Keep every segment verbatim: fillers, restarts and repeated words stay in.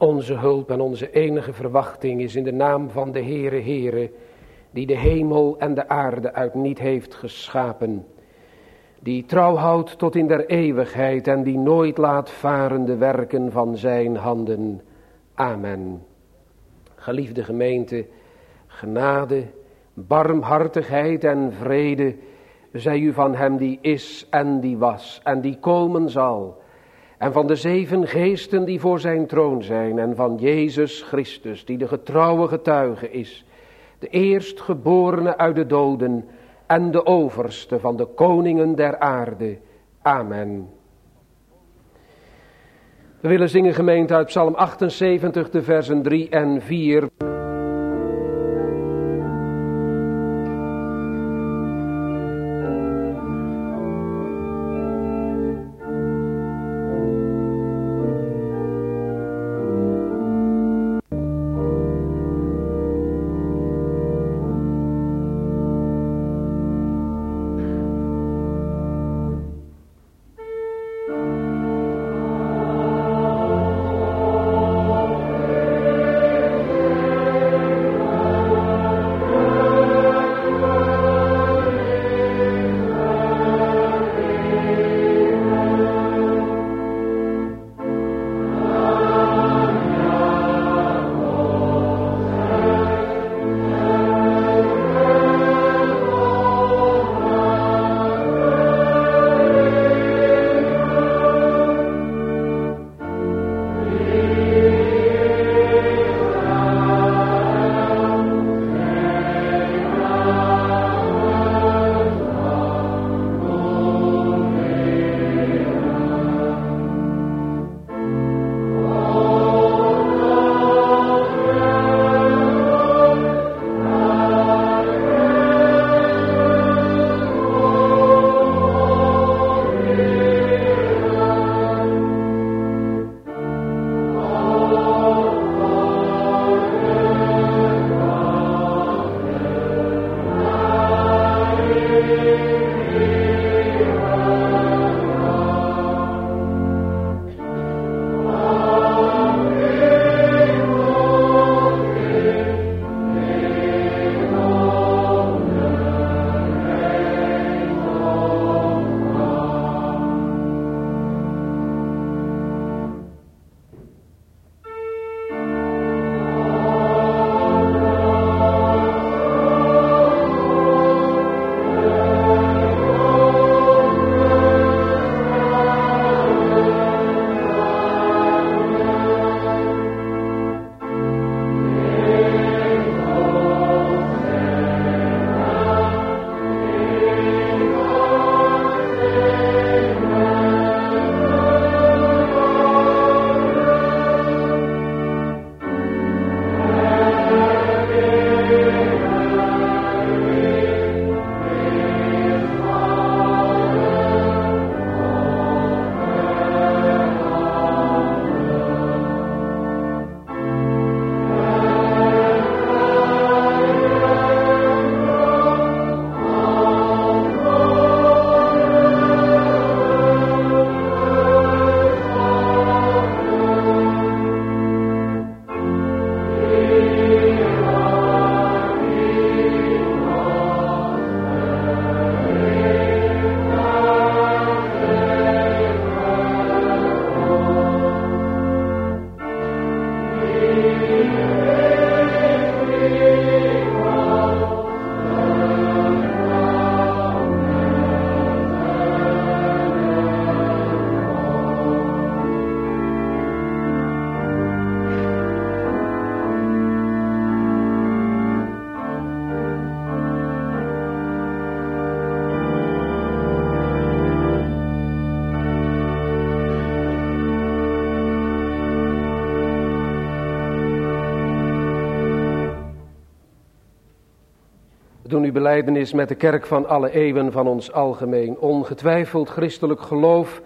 Onze hulp en onze enige verwachting is in de naam van de Heere Heere, die de hemel en de aarde uit niet heeft geschapen, die trouw houdt tot in der eeuwigheid en die nooit laat varen de werken van zijn handen. Amen. Geliefde gemeente, genade, barmhartigheid en vrede zij u van hem die is en die was en die komen zal, en van de zeven geesten die voor zijn troon zijn, en van Jezus Christus, die de getrouwe getuige is, de eerstgeborene uit de doden en de overste van de koningen der aarde. Amen. We willen zingen, gemeente, uit Psalm achtenzeventig, de versen drie en vier. doen uw belijdenis met de kerk van alle eeuwen van ons algemeen ongetwijfeld christelijk geloof.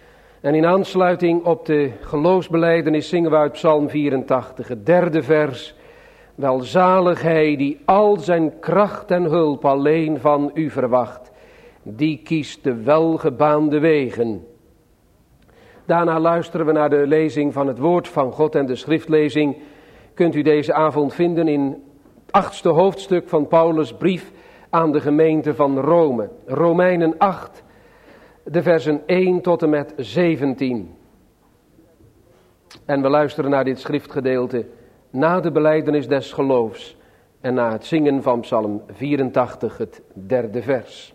En in aansluiting op de geloofsbelijdenis zingen we uit Psalm vierentachtig, het derde vers. Welzalig hij die al zijn kracht en hulp alleen van u verwacht, die kiest de welgebaande wegen. Daarna luisteren we naar de lezing van het woord van God en de schriftlezing kunt u deze avond vinden in het achtste hoofdstuk van Paulus' brief aan de gemeente van Rome. Romeinen acht, de versen één tot en met zeventien. En we luisteren naar dit schriftgedeelte na de belijdenis des geloofs en na het zingen van Psalm vierentachtig, het derde vers.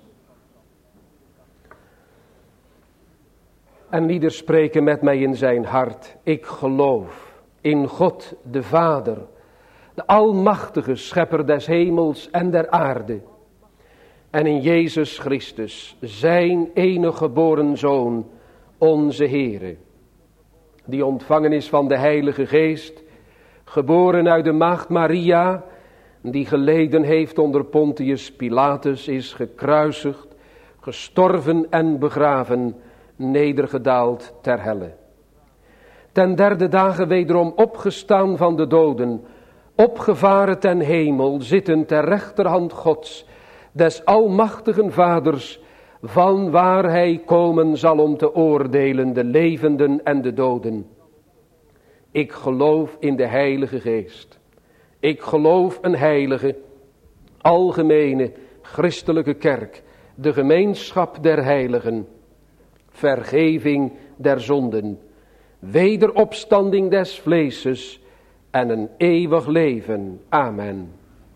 En ieder spreken met mij in zijn hart, ik geloof in God de Vader, de almachtige schepper des hemels en der aarde, en in Jezus Christus, zijn enige geboren Zoon, onze Heere, die ontvangen is van de Heilige Geest, geboren uit de maagd Maria, die geleden heeft onder Pontius Pilatus, is gekruisigd, gestorven en begraven, nedergedaald ter helle. Ten derde dagen wederom opgestaan van de doden, opgevaren ten hemel, zitten ter rechterhand Gods, des almachtigen Vaders, van waar hij komen zal om te oordelen de levenden en de doden. Ik geloof in de Heilige Geest. Ik geloof een heilige, algemene, christelijke kerk, de gemeenschap der heiligen, vergeving der zonden, wederopstanding des vleeses en een eeuwig leven. Amen.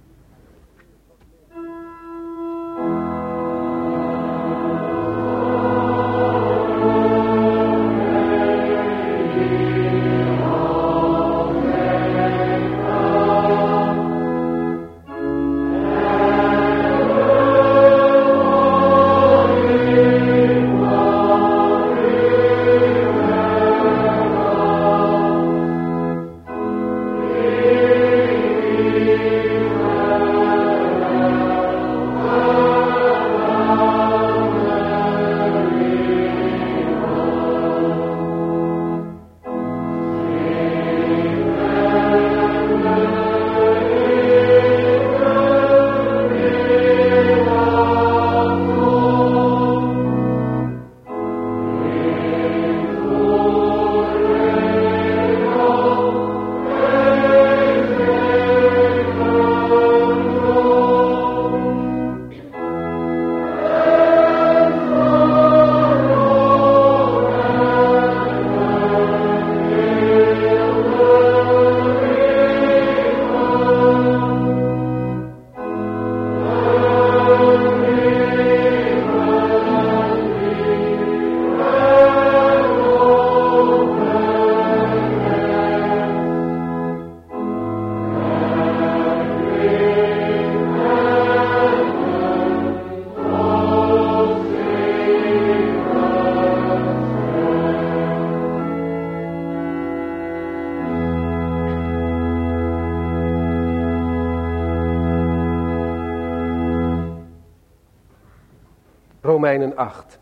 Romeinen acht.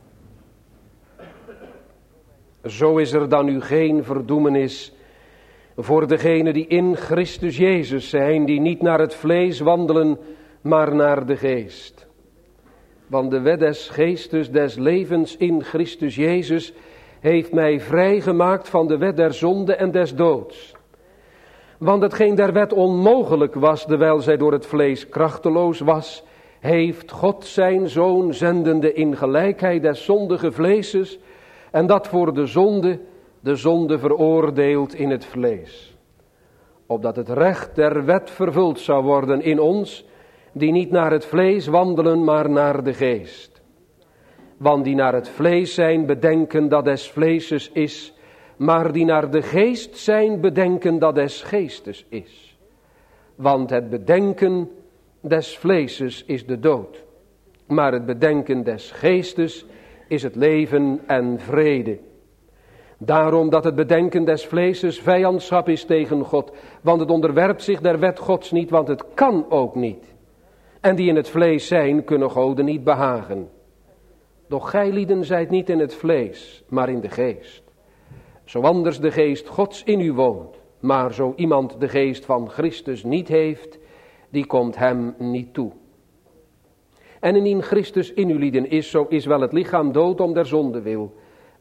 Zo is er dan nu geen verdoemenis voor degenen die in Christus Jezus zijn, die niet naar het vlees wandelen, maar naar de geest. Want de wet des geestes des levens in Christus Jezus heeft mij vrijgemaakt van de wet der zonde en des doods. Want hetgeen der wet onmogelijk was, terwijl zij door het vlees krachteloos was, heeft God zijn Zoon zendende in gelijkheid des zondige vleeses, en dat voor de zonde, de zonde veroordeeld in het vlees. Opdat het recht der wet vervuld zou worden in ons, die niet naar het vlees wandelen, maar naar de geest. Want die naar het vlees zijn, bedenken dat des vleeses is, maar die naar de geest zijn, bedenken dat des geestes is. Want het bedenken des vleeses is de dood, maar het bedenken des geestes is het leven en vrede. Daarom dat het bedenken des vleeses vijandschap is tegen God, want het onderwerpt zich der wet Gods niet, want het kan ook niet. En die in het vlees zijn, kunnen Goden niet behagen. Doch gijlieden zijt niet in het vlees, maar in de geest. Zo anders de geest Gods in u woont, maar zo iemand de geest van Christus niet heeft, die komt hem niet toe. En indien Christus in u lieden is, zo is wel het lichaam dood om der zonde wil,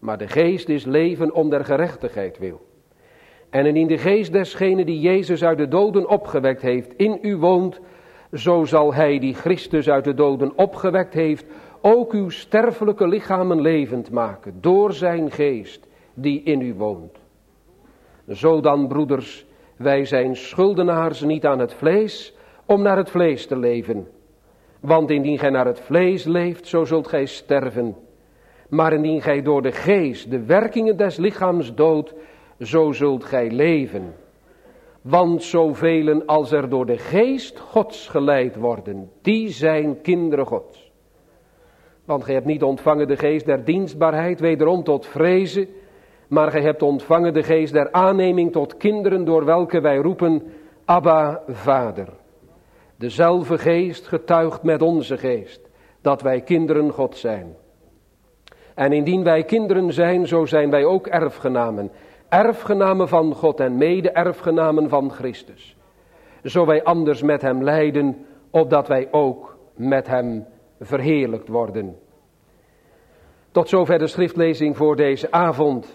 maar de geest is leven om der gerechtigheid wil. En indien de geest desgene die Jezus uit de doden opgewekt heeft in u woont, zo zal hij die Christus uit de doden opgewekt heeft, ook uw sterfelijke lichamen levend maken, door zijn geest die in u woont. Zo dan, broeders, wij zijn schuldenaars niet aan het vlees, om naar het vlees te leven. Want indien gij naar het vlees leeft, zo zult gij sterven. Maar indien gij door de geest de werkingen des lichaams doodt, zo zult gij leven. Want zoveel als er door de geest Gods geleid worden, die zijn kinderen Gods. Want gij hebt niet ontvangen de geest der dienstbaarheid, wederom tot vrezen, maar gij hebt ontvangen de geest der aanneming tot kinderen, door welke wij roepen, Abba, Vader. Dezelfde geest getuigt met onze geest, dat wij kinderen God zijn. En indien wij kinderen zijn, zo zijn wij ook erfgenamen. Erfgenamen van God en mede-erfgenamen van Christus. Zo wij anders met hem lijden, opdat wij ook met hem verheerlijkt worden. Tot zover de schriftlezing voor deze avond.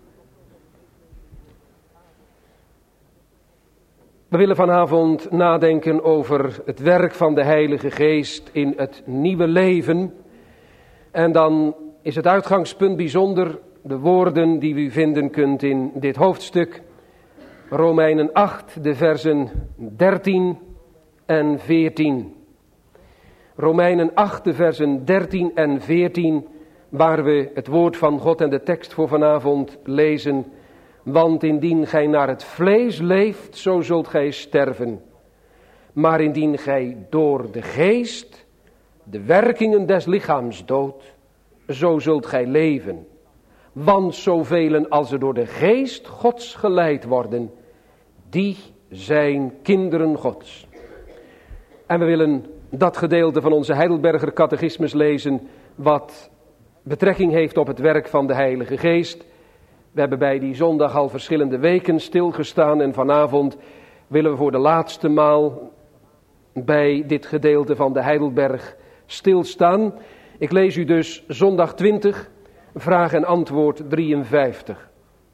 We willen vanavond nadenken over het werk van de Heilige Geest in het nieuwe leven. En dan is het uitgangspunt bijzonder de woorden die u vinden kunt in dit hoofdstuk. Romeinen acht, de versen dertien en veertien. Romeinen acht, de versen dertien en veertien, waar we het woord van God en de tekst voor vanavond lezen. Want indien gij naar het vlees leeft, zo zult gij sterven. Maar indien gij door de geest de werkingen des lichaams doodt, zo zult gij leven. Want zoveel als er door de geest Gods geleid worden, die zijn kinderen Gods. En we willen dat gedeelte van onze Heidelberger catechismus lezen, wat betrekking heeft op het werk van de Heilige Geest. We hebben bij die zondag al verschillende weken stilgestaan en vanavond willen we voor de laatste maal bij dit gedeelte van de Heidelberg stilstaan. Ik lees u dus zondag twintig, vraag en antwoord drieënvijftig.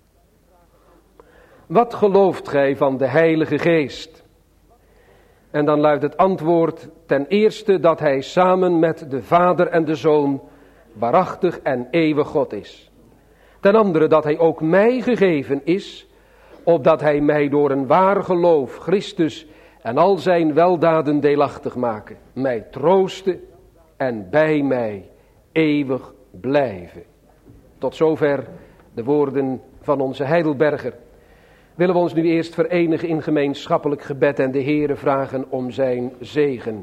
Wat gelooft gij van de Heilige Geest? En dan luidt het antwoord ten eerste dat hij samen met de Vader en de Zoon waarachtig en eeuwig God is. Ten andere dat hij ook mij gegeven is, opdat hij mij door een waar geloof Christus en al zijn weldaden deelachtig maken, mij troosten en bij mij eeuwig blijven. Tot zover de woorden van onze Heidelberger. Willen we ons nu eerst verenigen in gemeenschappelijk gebed en de Heere vragen om zijn zegen.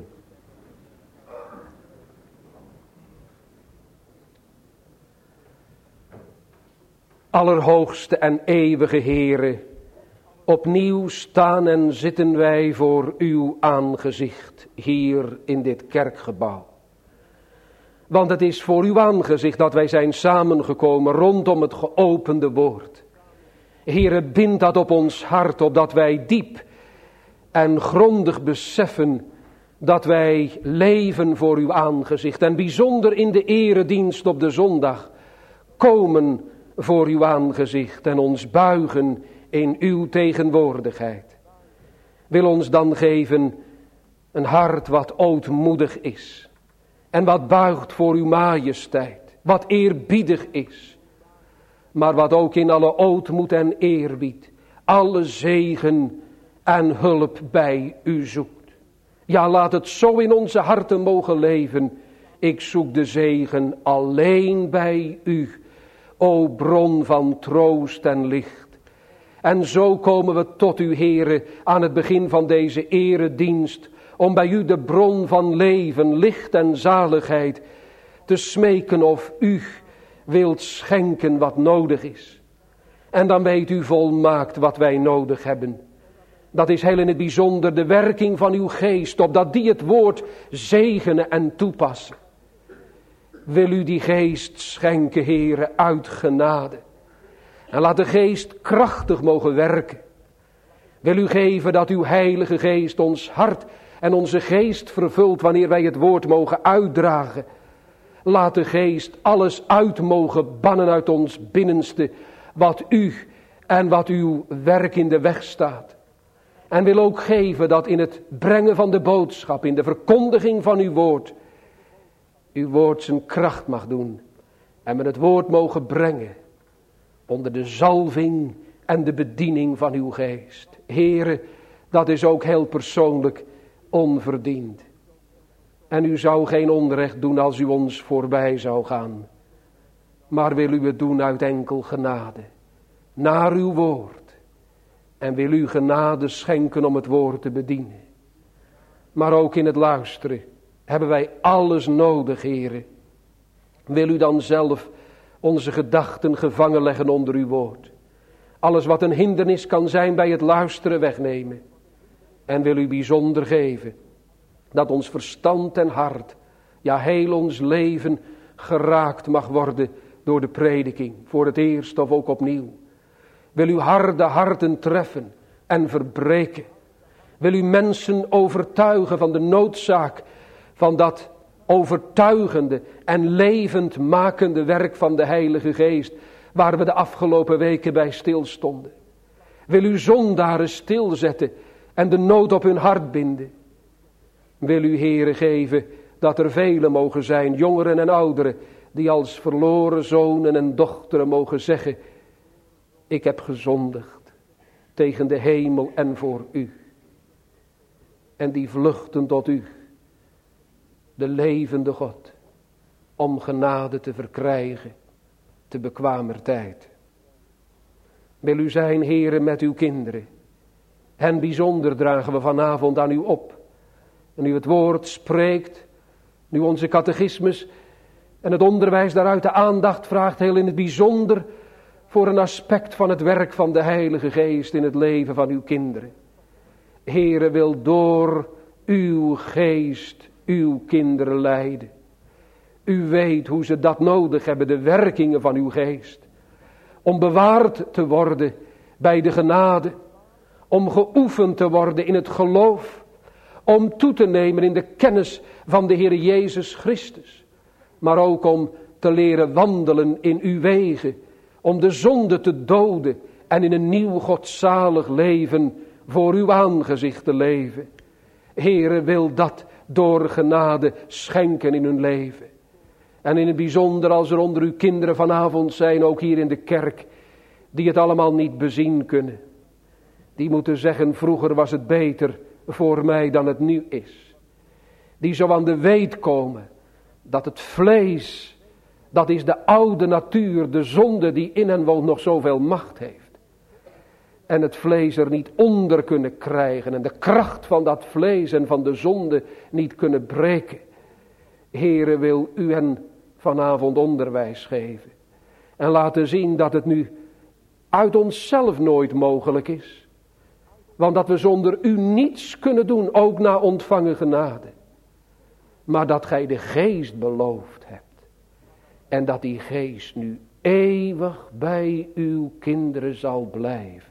Allerhoogste en eeuwige Heere, opnieuw staan en zitten wij voor uw aangezicht hier in dit kerkgebouw. Want het is voor uw aangezicht dat wij zijn samengekomen rondom het geopende woord. Heere, bind dat op ons hart, opdat wij diep en grondig beseffen dat wij leven voor uw aangezicht. En bijzonder in de eredienst op de zondag komen voor uw aangezicht en ons buigen in uw tegenwoordigheid. Wil ons dan geven een hart wat ootmoedig is en wat buigt voor uw majesteit, wat eerbiedig is, maar wat ook in alle ootmoed en eerbied alle zegen en hulp bij u zoekt. Ja, laat het zo in onze harten mogen leven. Ik zoek de zegen alleen bij u, o bron van troost en licht. En zo komen we tot u, Heere, aan het begin van deze eredienst, om bij u de bron van leven, licht en zaligheid te smeken of u wilt schenken wat nodig is. En dan weet u volmaakt wat wij nodig hebben. Dat is heel in het bijzonder de werking van uw geest, opdat die het woord zegenen en toepassen. Wil u die geest schenken, Heere, uit genade. En laat de geest krachtig mogen werken. Wil u geven dat uw heilige geest ons hart en onze geest vervult wanneer wij het woord mogen uitdragen. Laat de geest alles uit mogen bannen uit ons binnenste, wat u en wat uw werk in de weg staat. En wil ook geven dat in het brengen van de boodschap, in de verkondiging van uw woord, uw woord zijn kracht mag doen. En we het woord mogen brengen onder de zalving en de bediening van uw geest. Heere, dat is ook heel persoonlijk onverdiend. En u zou geen onrecht doen als u ons voorbij zou gaan. Maar wil u het doen uit enkel genade. Naar uw woord. En wil u genade schenken om het woord te bedienen. Maar ook in het luisteren hebben wij alles nodig, Heere. Wil u dan zelf onze gedachten gevangen leggen onder uw woord. Alles wat een hindernis kan zijn bij het luisteren wegnemen. En wil u bijzonder geven dat ons verstand en hart, ja heel ons leven geraakt mag worden door de prediking. Voor het eerst of ook opnieuw. Wil u harde harten treffen en verbreken. Wil u mensen overtuigen van de noodzaak van dat overtuigende en levend makende werk van de Heilige Geest, waar we de afgelopen weken bij stilstonden. Wil u zondaren stilzetten en de nood op hun hart binden. Wil u, Heere, geven dat er velen mogen zijn, jongeren en ouderen, die als verloren zonen en dochteren mogen zeggen: ik heb gezondigd tegen de hemel en voor u. En die vluchten tot u, de levende God, om genade te verkrijgen, te bekwamer tijd. Wil u zijn, Heere, met uw kinderen. Hen bijzonder dragen we vanavond aan u op. En u het woord spreekt, nu onze catechismus en het onderwijs daaruit de aandacht vraagt, heel in het bijzonder voor een aspect van het werk van de Heilige Geest in het leven van uw kinderen. Heere, wil door uw geest uw kinderen leiden. U weet hoe ze dat nodig hebben, de werkingen van uw geest. Om bewaard te worden bij de genade. Om geoefend te worden in het geloof. Om toe te nemen in de kennis van de Heer Jezus Christus. Maar ook om te leren wandelen in uw wegen. Om de zonde te doden en in een nieuw godzalig leven voor uw aangezicht te leven. Heere, wil dat door genade schenken in hun leven. En in het bijzonder als er onder uw kinderen vanavond zijn, ook hier in de kerk, die het allemaal niet bezien kunnen. Die moeten zeggen, vroeger was het beter voor mij dan het nu is. Die zo aan de weet komen dat het vlees, dat is de oude natuur, de zonde die in hen woont, nog zoveel macht heeft. En het vlees er niet onder kunnen krijgen en de kracht van dat vlees en van de zonde niet kunnen breken. Heere, wil u hen vanavond onderwijs geven. En laten zien dat het nu uit onszelf nooit mogelijk is. Want dat we zonder u niets kunnen doen, ook na ontvangen genade. Maar dat gij de geest beloofd hebt. En dat die geest nu eeuwig bij uw kinderen zal blijven.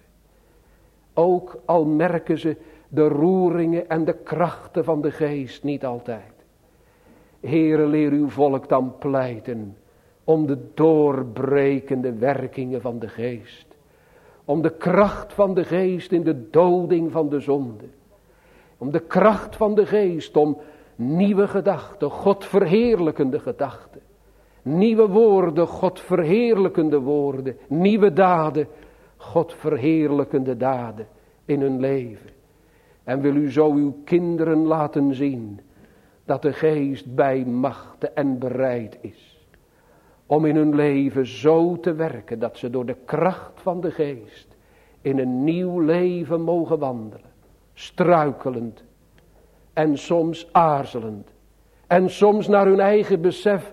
Ook al merken ze de roeringen en de krachten van de geest niet altijd. Heere, leer uw volk dan pleiten om de doorbrekende werkingen van de geest. Om de kracht van de geest in de doding van de zonde. Om de kracht van de geest om nieuwe gedachten, God verheerlijkende gedachten. Nieuwe woorden, God verheerlijkende woorden. Nieuwe daden, God verheerlijkende daden in hun leven. En wil u zo uw kinderen laten zien dat de geest bij machten en bereid is. Om in hun leven zo te werken dat ze door de kracht van de geest in een nieuw leven mogen wandelen. Struikelend en soms aarzelend. En soms naar hun eigen besef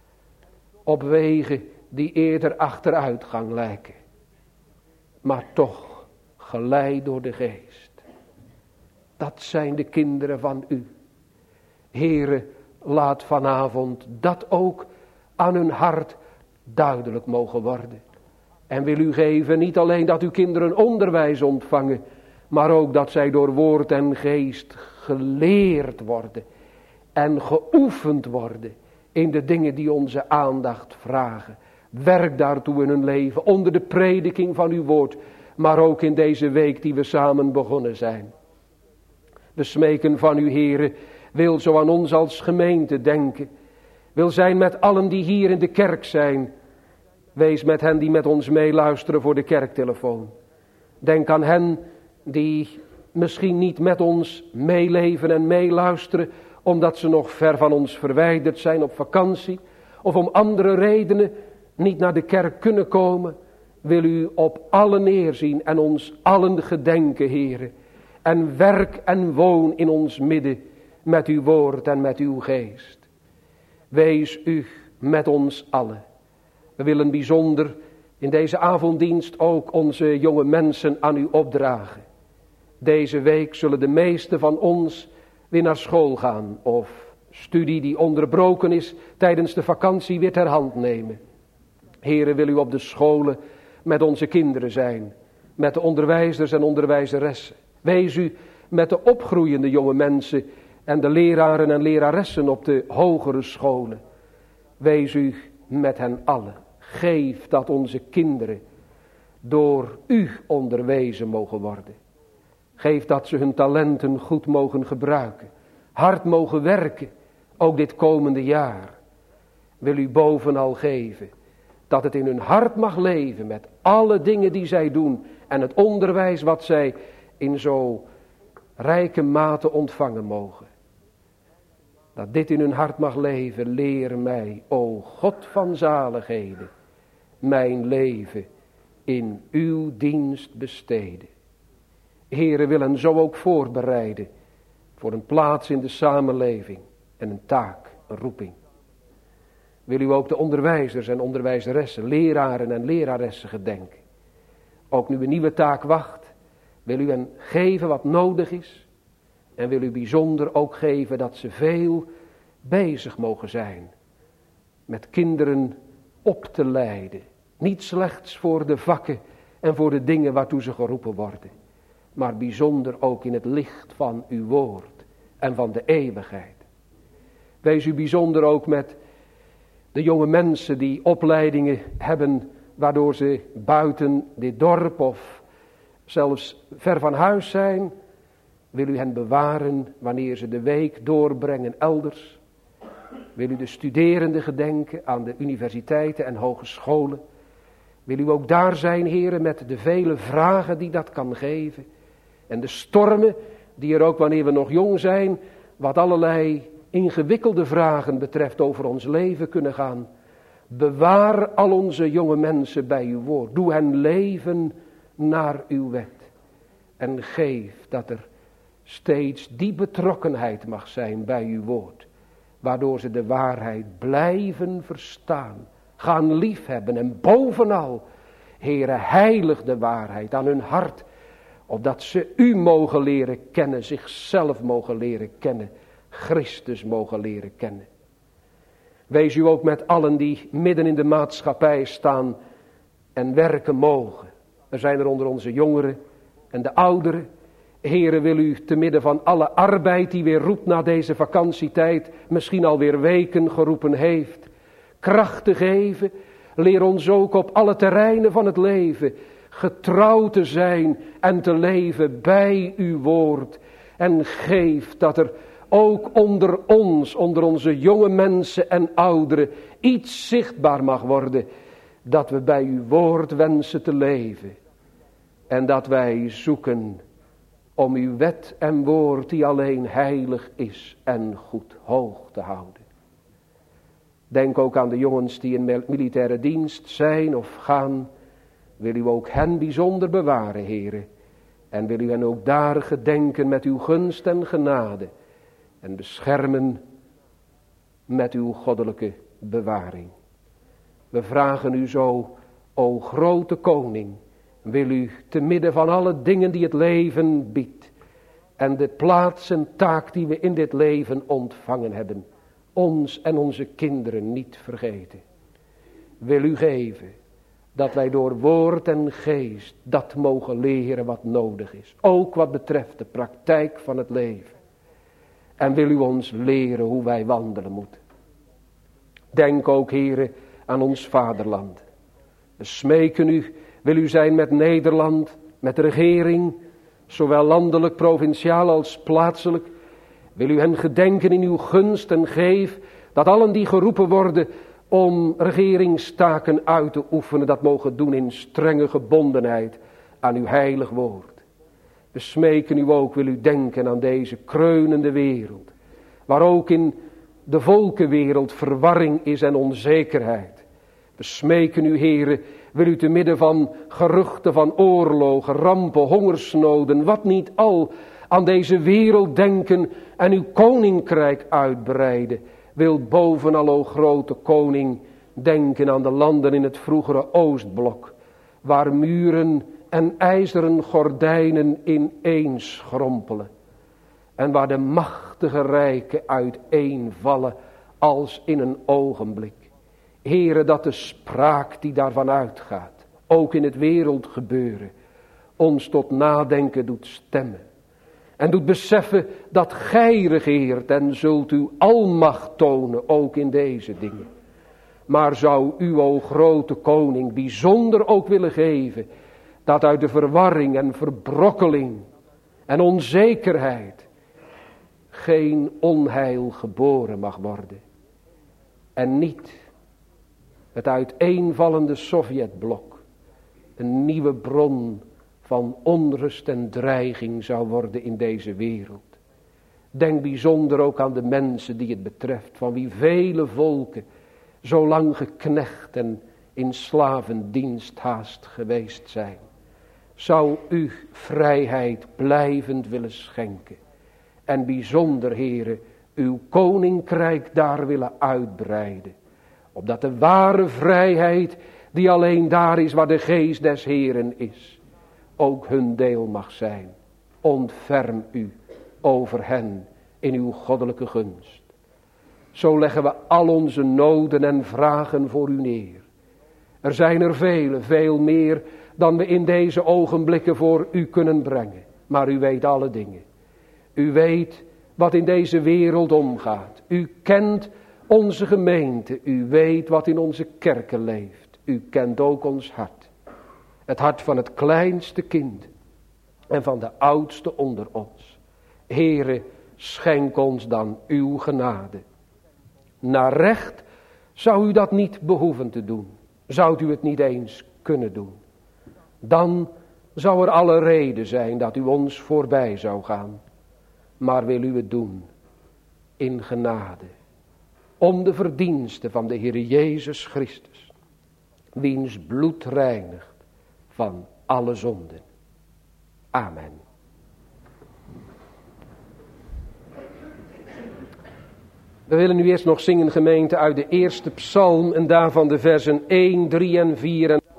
op wegen die eerder achteruitgang lijken. Maar toch geleid door de geest. Dat zijn de kinderen van u. Heere, laat vanavond dat ook aan hun hart duidelijk mogen worden. En wil u geven niet alleen dat uw kinderen onderwijs ontvangen, maar ook dat zij door woord en geest geleerd worden en geoefend worden in de dingen die onze aandacht vragen. Werk daartoe in hun leven, onder de prediking van uw woord, maar ook in deze week die we samen begonnen zijn. We smeken van u, Heere, wil zo aan ons als gemeente denken. Wil zijn met allen die hier in de kerk zijn. Wees met hen die met ons meeluisteren voor de kerktelefoon. Denk aan hen die misschien niet met ons meeleven en meeluisteren, omdat ze nog ver van ons verwijderd zijn op vakantie, of om andere redenen niet naar de kerk kunnen komen. Wil u op allen neerzien en ons allen gedenken, Heere. En werk en woon in ons midden met uw woord en met uw geest. Wees u met ons allen. We willen bijzonder in deze avonddienst ook onze jonge mensen aan u opdragen. Deze week zullen de meesten van ons weer naar school gaan of studie die onderbroken is tijdens de vakantie weer ter hand nemen. Heere, wil u op de scholen met onze kinderen zijn, met de onderwijzers en onderwijzeressen. Wees u met de opgroeiende jonge mensen en de leraren en leraressen op de hogere scholen. Wees u met hen allen. Geef dat onze kinderen door u onderwezen mogen worden. Geef dat ze hun talenten goed mogen gebruiken. Hard mogen werken, ook dit komende jaar. Wil u bovenal geven dat het in hun hart mag leven met alle dingen die zij doen. En het onderwijs wat zij in zo rijke mate ontvangen mogen. Dat dit in hun hart mag leven. Leer mij, o God van zaligheden, mijn leven in uw dienst besteden. Heere, wil hen zo ook voorbereiden voor een plaats in de samenleving en een taak, een roeping. Wil u ook de onderwijzers en onderwijzeressen, leraren en leraressen gedenken. Ook nu een nieuwe taak wacht, wil u hen geven wat nodig is. En wil u bijzonder ook geven dat ze veel bezig mogen zijn met kinderen op te leiden. Niet slechts voor de vakken en voor de dingen waartoe ze geroepen worden. Maar bijzonder ook in het licht van uw woord en van de eeuwigheid. Wees u bijzonder ook met de jonge mensen die opleidingen hebben waardoor ze buiten dit dorp of zelfs ver van huis zijn. Wil u hen bewaren wanneer ze de week doorbrengen elders. Wil u de studerenden gedenken aan de universiteiten en hogescholen. Wil u ook daar zijn, Heere, met de vele vragen die dat kan geven. En de stormen die er ook wanneer we nog jong zijn, wat allerlei ingewikkelde vragen betreft over ons leven kunnen gaan. Bewaar al onze jonge mensen bij uw woord. Doe hen leven naar uw wet. En geef dat er steeds die betrokkenheid mag zijn bij uw woord. Waardoor ze de waarheid blijven verstaan. Gaan liefhebben en bovenal, Heere, heilig de waarheid aan hun hart. Opdat ze u mogen leren kennen, zichzelf mogen leren kennen. Christus mogen leren kennen. Wees u ook met allen die midden in de maatschappij staan en werken mogen. Er zijn er onder onze jongeren en de ouderen. Heere, wil u te midden van alle arbeid die weer roept na deze vakantietijd, misschien alweer weken geroepen heeft, kracht te geven. Leer ons ook op alle terreinen van het leven getrouw te zijn en te leven bij uw woord. En geef dat er ook onder ons, onder onze jonge mensen en ouderen, iets zichtbaar mag worden. Dat we bij uw woord wensen te leven. En dat wij zoeken om uw wet en woord die alleen heilig is en goed hoog te houden. Denk ook aan de jongens die in militaire dienst zijn of gaan. Wil u ook hen bijzonder bewaren, Heere. En wil u hen ook daar gedenken met uw gunst en genade. En beschermen met uw goddelijke bewaring. We vragen u zo, o grote koning, wil u te midden van alle dingen die het leven biedt. En de plaats en taak die we in dit leven ontvangen hebben. Ons en onze kinderen niet vergeten. Wil u geven dat wij door woord en geest dat mogen leren wat nodig is. Ook wat betreft de praktijk van het leven. En wil u ons leren hoe wij wandelen moeten. Denk ook, Heere, aan ons vaderland. We smeken u, wil u zijn met Nederland, met de regering, zowel landelijk, provinciaal als plaatselijk. Wil u hen gedenken in uw gunst en geef dat allen die geroepen worden om regeringstaken uit te oefenen, dat mogen doen in strenge gebondenheid aan uw heilig woord. We smeken u ook, wil u denken aan deze kreunende wereld, waar ook in de volkenwereld verwarring is en onzekerheid. We smeken u, Heere, wil u te midden van geruchten van oorlogen, rampen, hongersnoden, wat niet al, aan deze wereld denken en uw koninkrijk uitbreiden. Wil bovenal, o grote koning, denken aan de landen in het vroegere Oostblok, waar muren en ijzeren gordijnen ineens schrompelen. En waar de machtige rijken uiteenvallen als in een ogenblik. Heere, dat de spraak die daarvan uitgaat, ook in het wereldgebeuren, ons tot nadenken doet stemmen. En doet beseffen dat gij regeert en zult uw almacht tonen, ook in deze dingen. Maar zou u, o grote koning, bijzonder ook willen geven, dat uit de verwarring en verbrokkeling en onzekerheid geen onheil geboren mag worden. En niet het uiteenvallende Sovjetblok een nieuwe bron van onrust en dreiging zou worden in deze wereld. Denk bijzonder ook aan de mensen die het betreft, van wie vele volken zo lang geknecht en in slavendienst haast geweest zijn. Zou u vrijheid blijvend willen schenken en bijzonder, Heere, uw koninkrijk daar willen uitbreiden, opdat de ware vrijheid, die alleen daar is waar de geest des Heeren is, ook hun deel mag zijn. Ontferm u over hen in uw goddelijke gunst. Zo leggen we al onze noden en vragen voor u neer. Er zijn er vele, veel meer dan we in deze ogenblikken voor u kunnen brengen. Maar u weet alle dingen. U weet wat in deze wereld omgaat. U kent onze gemeente. U weet wat in onze kerken leeft. U kent ook ons hart. Het hart van het kleinste kind en van de oudste onder ons. Heere, schenk ons dan uw genade. Naar recht zou u dat niet behoeven te doen. Zou u het niet eens kunnen doen. Dan zou er alle reden zijn dat u ons voorbij zou gaan. Maar wil u het doen in genade. Om de verdienste van de Heer Jezus Christus. Wiens bloed reinigt van alle zonden. Amen. We willen nu eerst nog zingen, gemeente, uit de eerste psalm en daarvan de versen één, drie en vier. En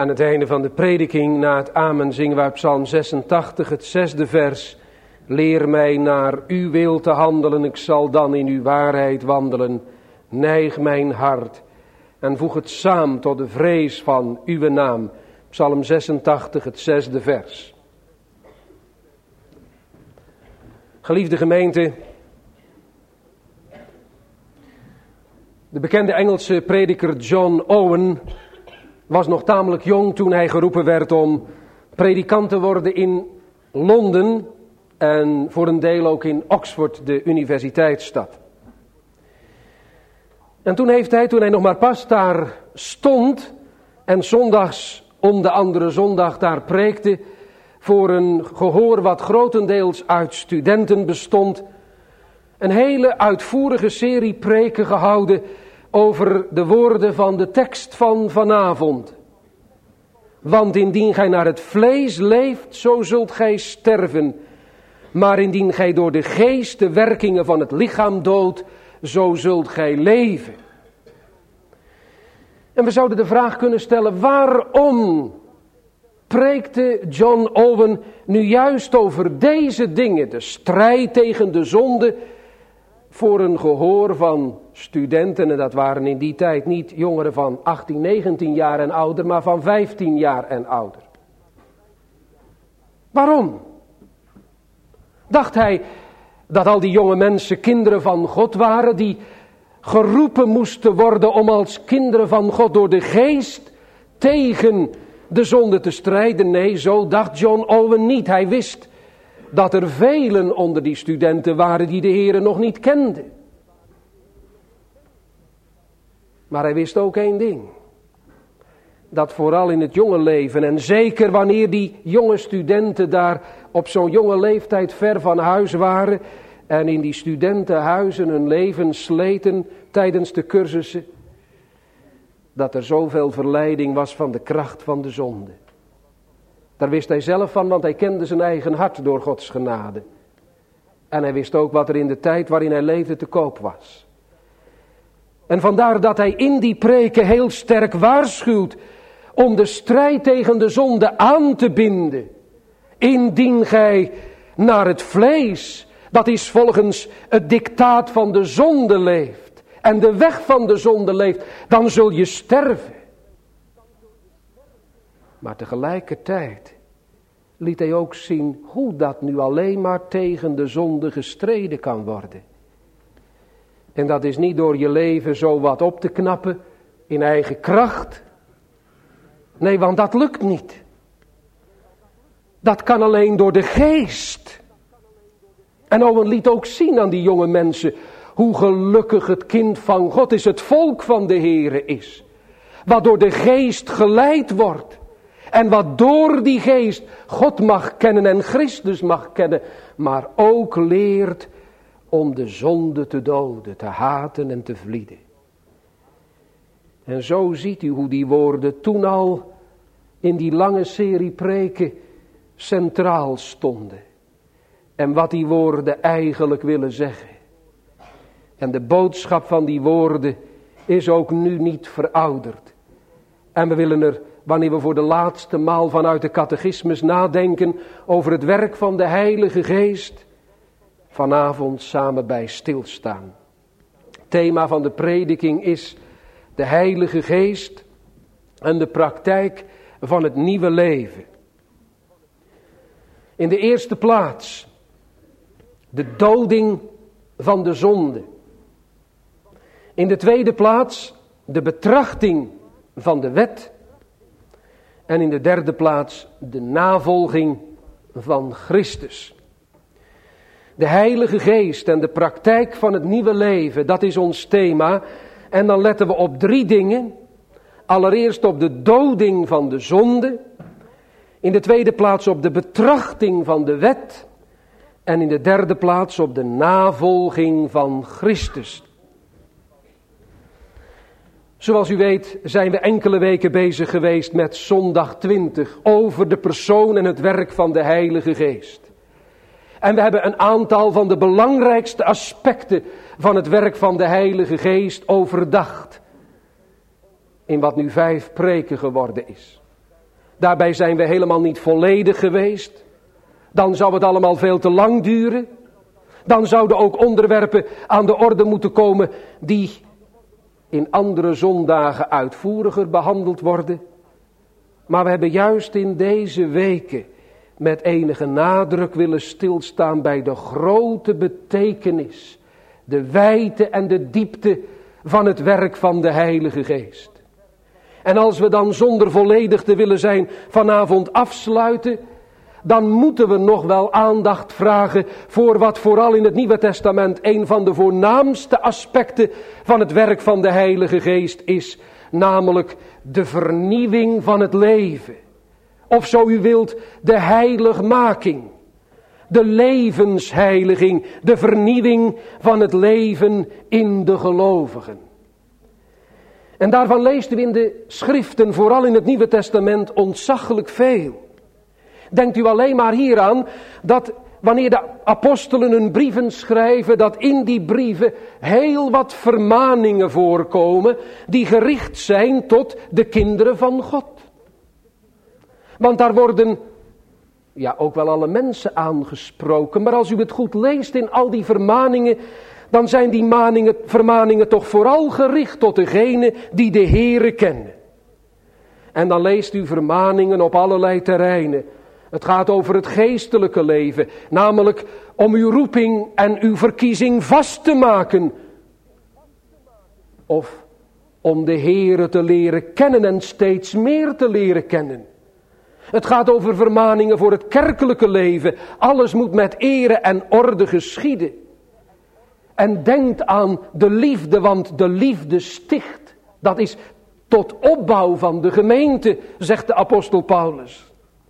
Aan het einde van de prediking, na het amen, zingen wij Psalm zesentachtig, het zesde vers. Leer mij naar uw wil te handelen, ik zal dan in uw waarheid wandelen. Neig mijn hart en voeg het samen tot de vrees van uw naam. Psalm zesentachtig, het zesde vers. Geliefde gemeente, de bekende Engelse prediker John Owen was nog tamelijk jong toen hij geroepen werd om predikant te worden in Londen en voor een deel ook in Oxford, de universiteitsstad. En toen heeft hij, toen hij nog maar pas daar stond en zondags om de andere zondag daar preekte, voor een gehoor wat grotendeels uit studenten bestond, een hele uitvoerige serie preken gehouden over de woorden van de tekst van vanavond. Want indien gij naar het vlees leeft, zo zult gij sterven. Maar indien gij door de geest de werkingen van het lichaam doodt, zo zult gij leven. En we zouden de vraag kunnen stellen, waarom preekte John Owen nu juist over deze dingen, de strijd tegen de zonde, voor een gehoor van studenten, en dat waren in die tijd niet jongeren van achttien, negentien jaar en ouder, maar van vijftien jaar en ouder. Waarom? Dacht hij dat al die jonge mensen kinderen van God waren, die geroepen moesten worden om als kinderen van God door de geest tegen de zonde te strijden? Nee, zo dacht John Owen niet. Hij wist dat er velen onder die studenten waren die de Heere nog niet kenden. Maar hij wist ook één ding. Dat vooral in het jonge leven, en zeker wanneer die jonge studenten daar op zo'n jonge leeftijd ver van huis waren en in die studentenhuizen hun leven sleten tijdens de cursussen, dat er zoveel verleiding was van de kracht van de zonde. Daar wist hij zelf van, want hij kende zijn eigen hart door Gods genade. En hij wist ook wat er in de tijd waarin hij leefde te koop was. En vandaar dat hij in die preken heel sterk waarschuwt om de strijd tegen de zonde aan te binden. Indien gij naar het vlees, dat is volgens het dictaat van de zonde leeft, en de weg van de zonde leeft, dan zul je sterven. Maar tegelijkertijd liet hij ook zien hoe dat nu alleen maar tegen de zonde gestreden kan worden. En dat is niet door je leven zo wat op te knappen in eigen kracht. Nee, want dat lukt niet. Dat kan alleen door de geest. En Owen liet ook zien aan die jonge mensen hoe gelukkig het kind van God is, het volk van de Heere is. Wat door de geest geleid wordt. En wat door die geest God mag kennen en Christus mag kennen. Maar ook leert om de zonde te doden, te haten en te vlieden. En zo ziet u hoe die woorden toen al in die lange serie preken centraal stonden. En wat die woorden eigenlijk willen zeggen. En de boodschap van die woorden is ook nu niet verouderd. En we willen er, wanneer we voor de laatste maal vanuit de catechismus nadenken over het werk van de Heilige Geest, vanavond samen bij stilstaan. Het thema van de prediking is de Heilige Geest en de praktijk van het nieuwe leven. In de eerste plaats de doding van de zonde. In de tweede plaats de betrachting van de wet. En in de derde plaats de navolging van Christus. De Heilige Geest en de praktijk van het nieuwe leven, dat is ons thema. En dan letten we op drie dingen. Allereerst op de doding van de zonde. In de tweede plaats op de betrachting van de wet. En in de derde plaats op de navolging van Christus. Zoals u weet zijn we enkele weken bezig geweest met zondag twintig over de persoon en het werk van de Heilige Geest. En we hebben een aantal van de belangrijkste aspecten van het werk van de Heilige Geest overdacht. In wat nu vijf preken geworden is. Daarbij zijn we helemaal niet volledig geweest. Dan zou het allemaal veel te lang duren. Dan zouden ook onderwerpen aan de orde moeten komen die in andere zondagen uitvoeriger behandeld worden. Maar we hebben juist in deze weken met enige nadruk willen stilstaan bij de grote betekenis, de wijdte en de diepte van het werk van de Heilige Geest. En als we dan zonder volledig te willen zijn vanavond afsluiten, dan moeten we nog wel aandacht vragen voor wat vooral in het Nieuwe Testament een van de voornaamste aspecten van het werk van de Heilige Geest is, namelijk de vernieuwing van het leven. Of zo u wilt, de heiligmaking, de levensheiliging, de vernieuwing van het leven in de gelovigen. En daarvan leest u in de schriften, vooral in het Nieuwe Testament, ontzaglijk veel. Denkt u alleen maar hieraan dat wanneer de apostelen hun brieven schrijven, dat in die brieven heel wat vermaningen voorkomen die gericht zijn tot de kinderen van God. Want daar worden ja ook wel alle mensen aangesproken, maar als u het goed leest in al die vermaningen, dan zijn die maningen, vermaningen toch vooral gericht tot degenen die de Heere kennen. En dan leest u vermaningen op allerlei terreinen. Het gaat over het geestelijke leven, namelijk om uw roeping en uw verkiezing vast te maken. Of om de Heere te leren kennen en steeds meer te leren kennen. Het gaat over vermaningen voor het kerkelijke leven. Alles moet met ere en orde geschieden. En denkt aan de liefde, want de liefde sticht. Dat is tot opbouw van de gemeente, zegt de apostel Paulus.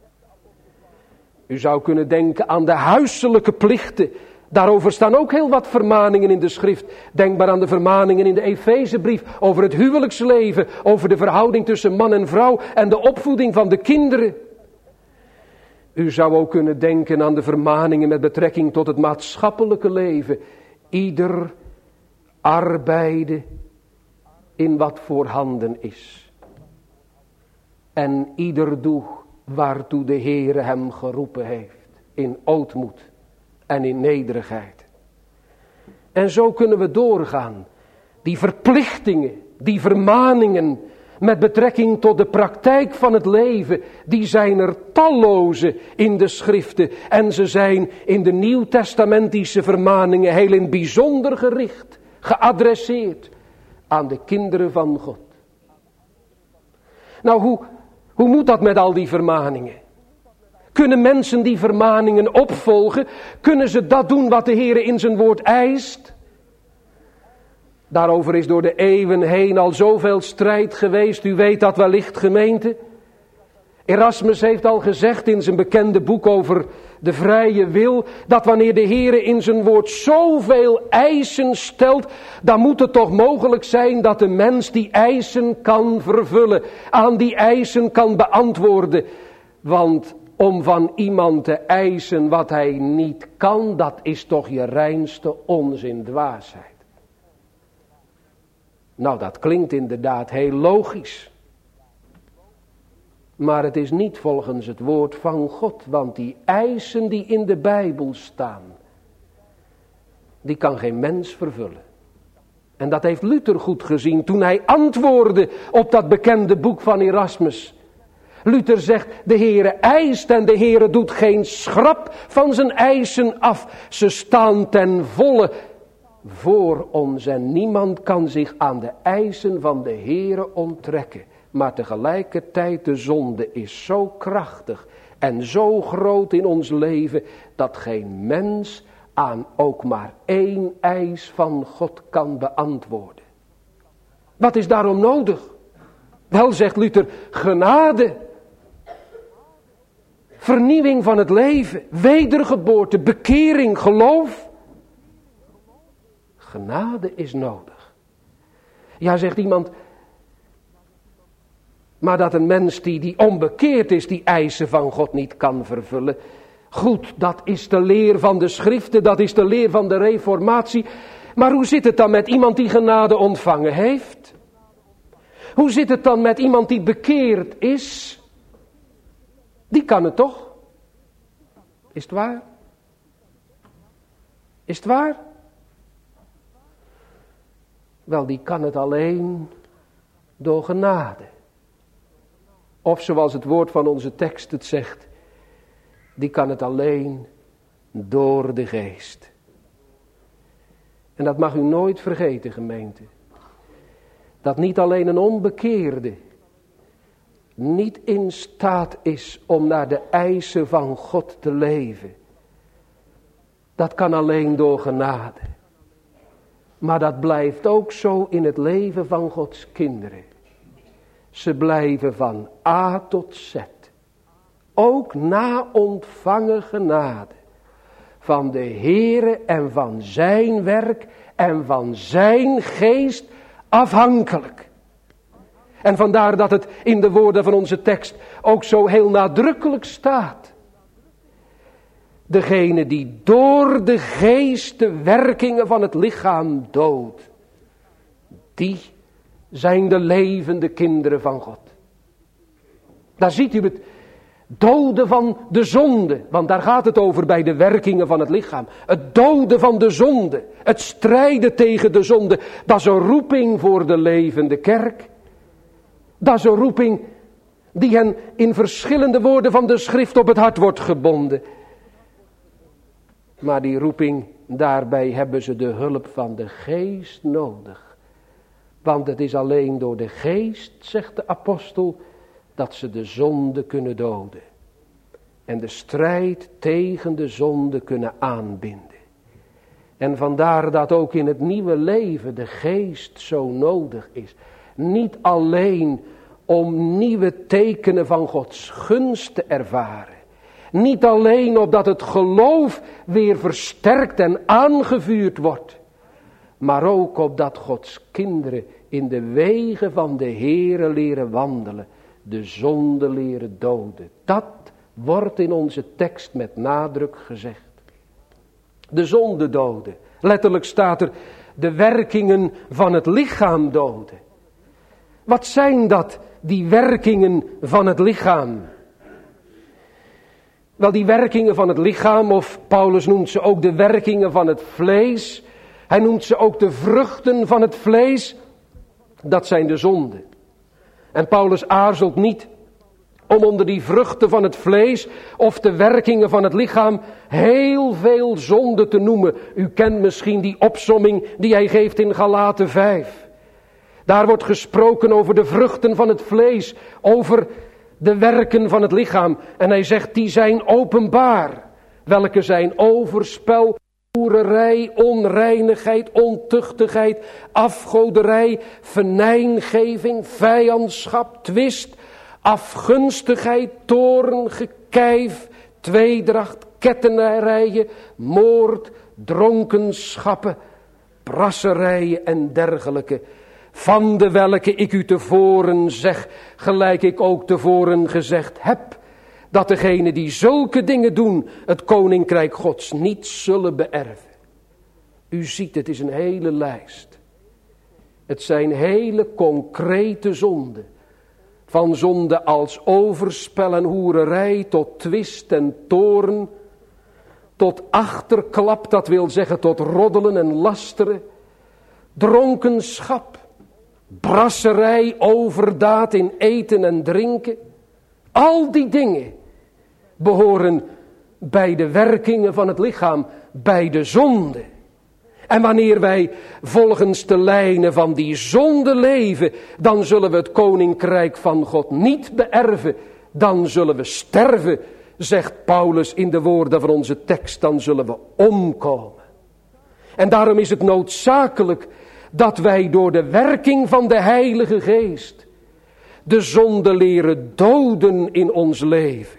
U zou kunnen denken aan de huiselijke plichten. Daarover staan ook heel wat vermaningen in de schrift. Denk maar aan de vermaningen in de Efezebrief over het huwelijksleven, over de verhouding tussen man en vrouw en de opvoeding van de kinderen. U zou ook kunnen denken aan de vermaningen met betrekking tot het maatschappelijke leven. Ieder arbeide in wat voorhanden is. En ieder doe waartoe de Heere hem geroepen heeft. In ootmoed en in nederigheid. En zo kunnen we doorgaan. Die verplichtingen, die vermaningen met betrekking tot de praktijk van het leven, die zijn er talloze in de schriften. En ze zijn in de nieuwtestamentische vermaningen heel in bijzonder gericht, geadresseerd aan de kinderen van God. Nou, hoe, hoe moet dat met al die vermaningen? Kunnen mensen die vermaningen opvolgen? Kunnen ze dat doen wat de Heer in zijn woord eist? Daarover is door de eeuwen heen al zoveel strijd geweest. U weet dat wellicht, gemeente. Erasmus heeft al gezegd in zijn bekende boek over de vrije wil, dat wanneer de Heer in zijn woord zoveel eisen stelt, dan moet het toch mogelijk zijn dat de mens die eisen kan vervullen, aan die eisen kan beantwoorden. Want om van iemand te eisen wat hij niet kan, dat is toch je reinste onzin, dwaasheid. Nou, dat klinkt inderdaad heel logisch. Maar het is niet volgens het woord van God, want die eisen die in de Bijbel staan, die kan geen mens vervullen. En dat heeft Luther goed gezien toen hij antwoordde op dat bekende boek van Erasmus. Luther zegt, de Heere eist en de Heere doet geen schrap van zijn eisen af. Ze staan ten volle voor ons en niemand kan zich aan de eisen van de Heere onttrekken. Maar tegelijkertijd de zonde is zo krachtig en zo groot in ons leven, dat geen mens aan ook maar één eis van God kan beantwoorden. Wat is daarom nodig? Wel, zegt Luther, genade. Vernieuwing van het leven, wedergeboorte, bekering, geloof. Genade is nodig. Ja, zegt iemand, maar dat een mens die, die onbekeerd is, die eisen van God niet kan vervullen. Goed, dat is de leer van de schriften, dat is de leer van de reformatie. Maar hoe zit het dan met iemand die genade ontvangen heeft? Hoe zit het dan met iemand die bekeerd is? Die kan het toch? Is het waar? Is het waar? Wel, die kan het alleen door genade. Of zoals het woord van onze tekst het zegt, die kan het alleen door de geest. En dat mag u nooit vergeten, gemeente. Dat niet alleen een onbekeerde niet in staat is om naar de eisen van God te leven. Dat kan alleen door genade. Maar dat blijft ook zo in het leven van Gods kinderen. Ze blijven van A tot Z. Ook na ontvangen genade. Van de Heere en van zijn werk en van zijn geest afhankelijk. En vandaar dat het in de woorden van onze tekst ook zo heel nadrukkelijk staat. Degene die door de geest de werkingen van het lichaam doodt. Die zijn de levende kinderen van God. Daar ziet u het doden van de zonde. Want daar gaat het over bij de werkingen van het lichaam. Het doden van de zonde. Het strijden tegen de zonde. Dat is een roeping voor de levende kerk. Dat is een roeping die hen in verschillende woorden van de schrift op het hart wordt gebonden. Maar die roeping, daarbij hebben ze de hulp van de geest nodig. Want het is alleen door de geest, zegt de apostel, dat ze de zonde kunnen doden. En de strijd tegen de zonde kunnen aanbinden. En vandaar dat ook in het nieuwe leven de geest zo nodig is. Niet alleen om nieuwe tekenen van Gods gunst te ervaren. Niet alleen opdat het geloof weer versterkt en aangevuurd wordt. Maar ook opdat Gods kinderen in de wegen van de Heere leren wandelen. De zonde leren doden. Dat wordt in onze tekst met nadruk gezegd. De zonde doden. Letterlijk staat er de werkingen van het lichaam doden. Wat zijn dat, die werkingen van het lichaam? Wel, die werkingen van het lichaam, of Paulus noemt ze ook de werkingen van het vlees. Hij noemt ze ook de vruchten van het vlees. Dat zijn de zonden. En Paulus aarzelt niet om onder die vruchten van het vlees of de werkingen van het lichaam heel veel zonden te noemen. U kent misschien die opsomming die hij geeft in Galaten vijf. Daar wordt gesproken over de vruchten van het vlees, over de werken van het lichaam. En hij zegt, die zijn openbaar. Welke zijn overspel, hoererij, onreinigheid, ontuchtigheid, afgoderij, venijngeving, vijandschap, twist, afgunstigheid, toorn, gekijf, tweedracht, kettenarijen, moord, dronkenschappen, brasserijen en dergelijke. Van de welke ik u tevoren zeg, gelijk ik ook tevoren gezegd heb, dat degenen die zulke dingen doen, het koninkrijk Gods niet zullen beërven. U ziet, het is een hele lijst. Het zijn hele concrete zonden. Van zonde als overspel en hoererij, tot twist en toorn, tot achterklap, dat wil zeggen tot roddelen en lasteren, dronkenschap, brasserij, overdaad in eten en drinken. Al die dingen behoren bij de werkingen van het lichaam, bij de zonde. En wanneer wij volgens de lijnen van die zonde leven, dan zullen we het koninkrijk van God niet beërven. Dan zullen we sterven, zegt Paulus in de woorden van onze tekst, dan zullen we omkomen. En daarom is het noodzakelijk dat wij door de werking van de Heilige Geest de zonde leren doden in ons leven.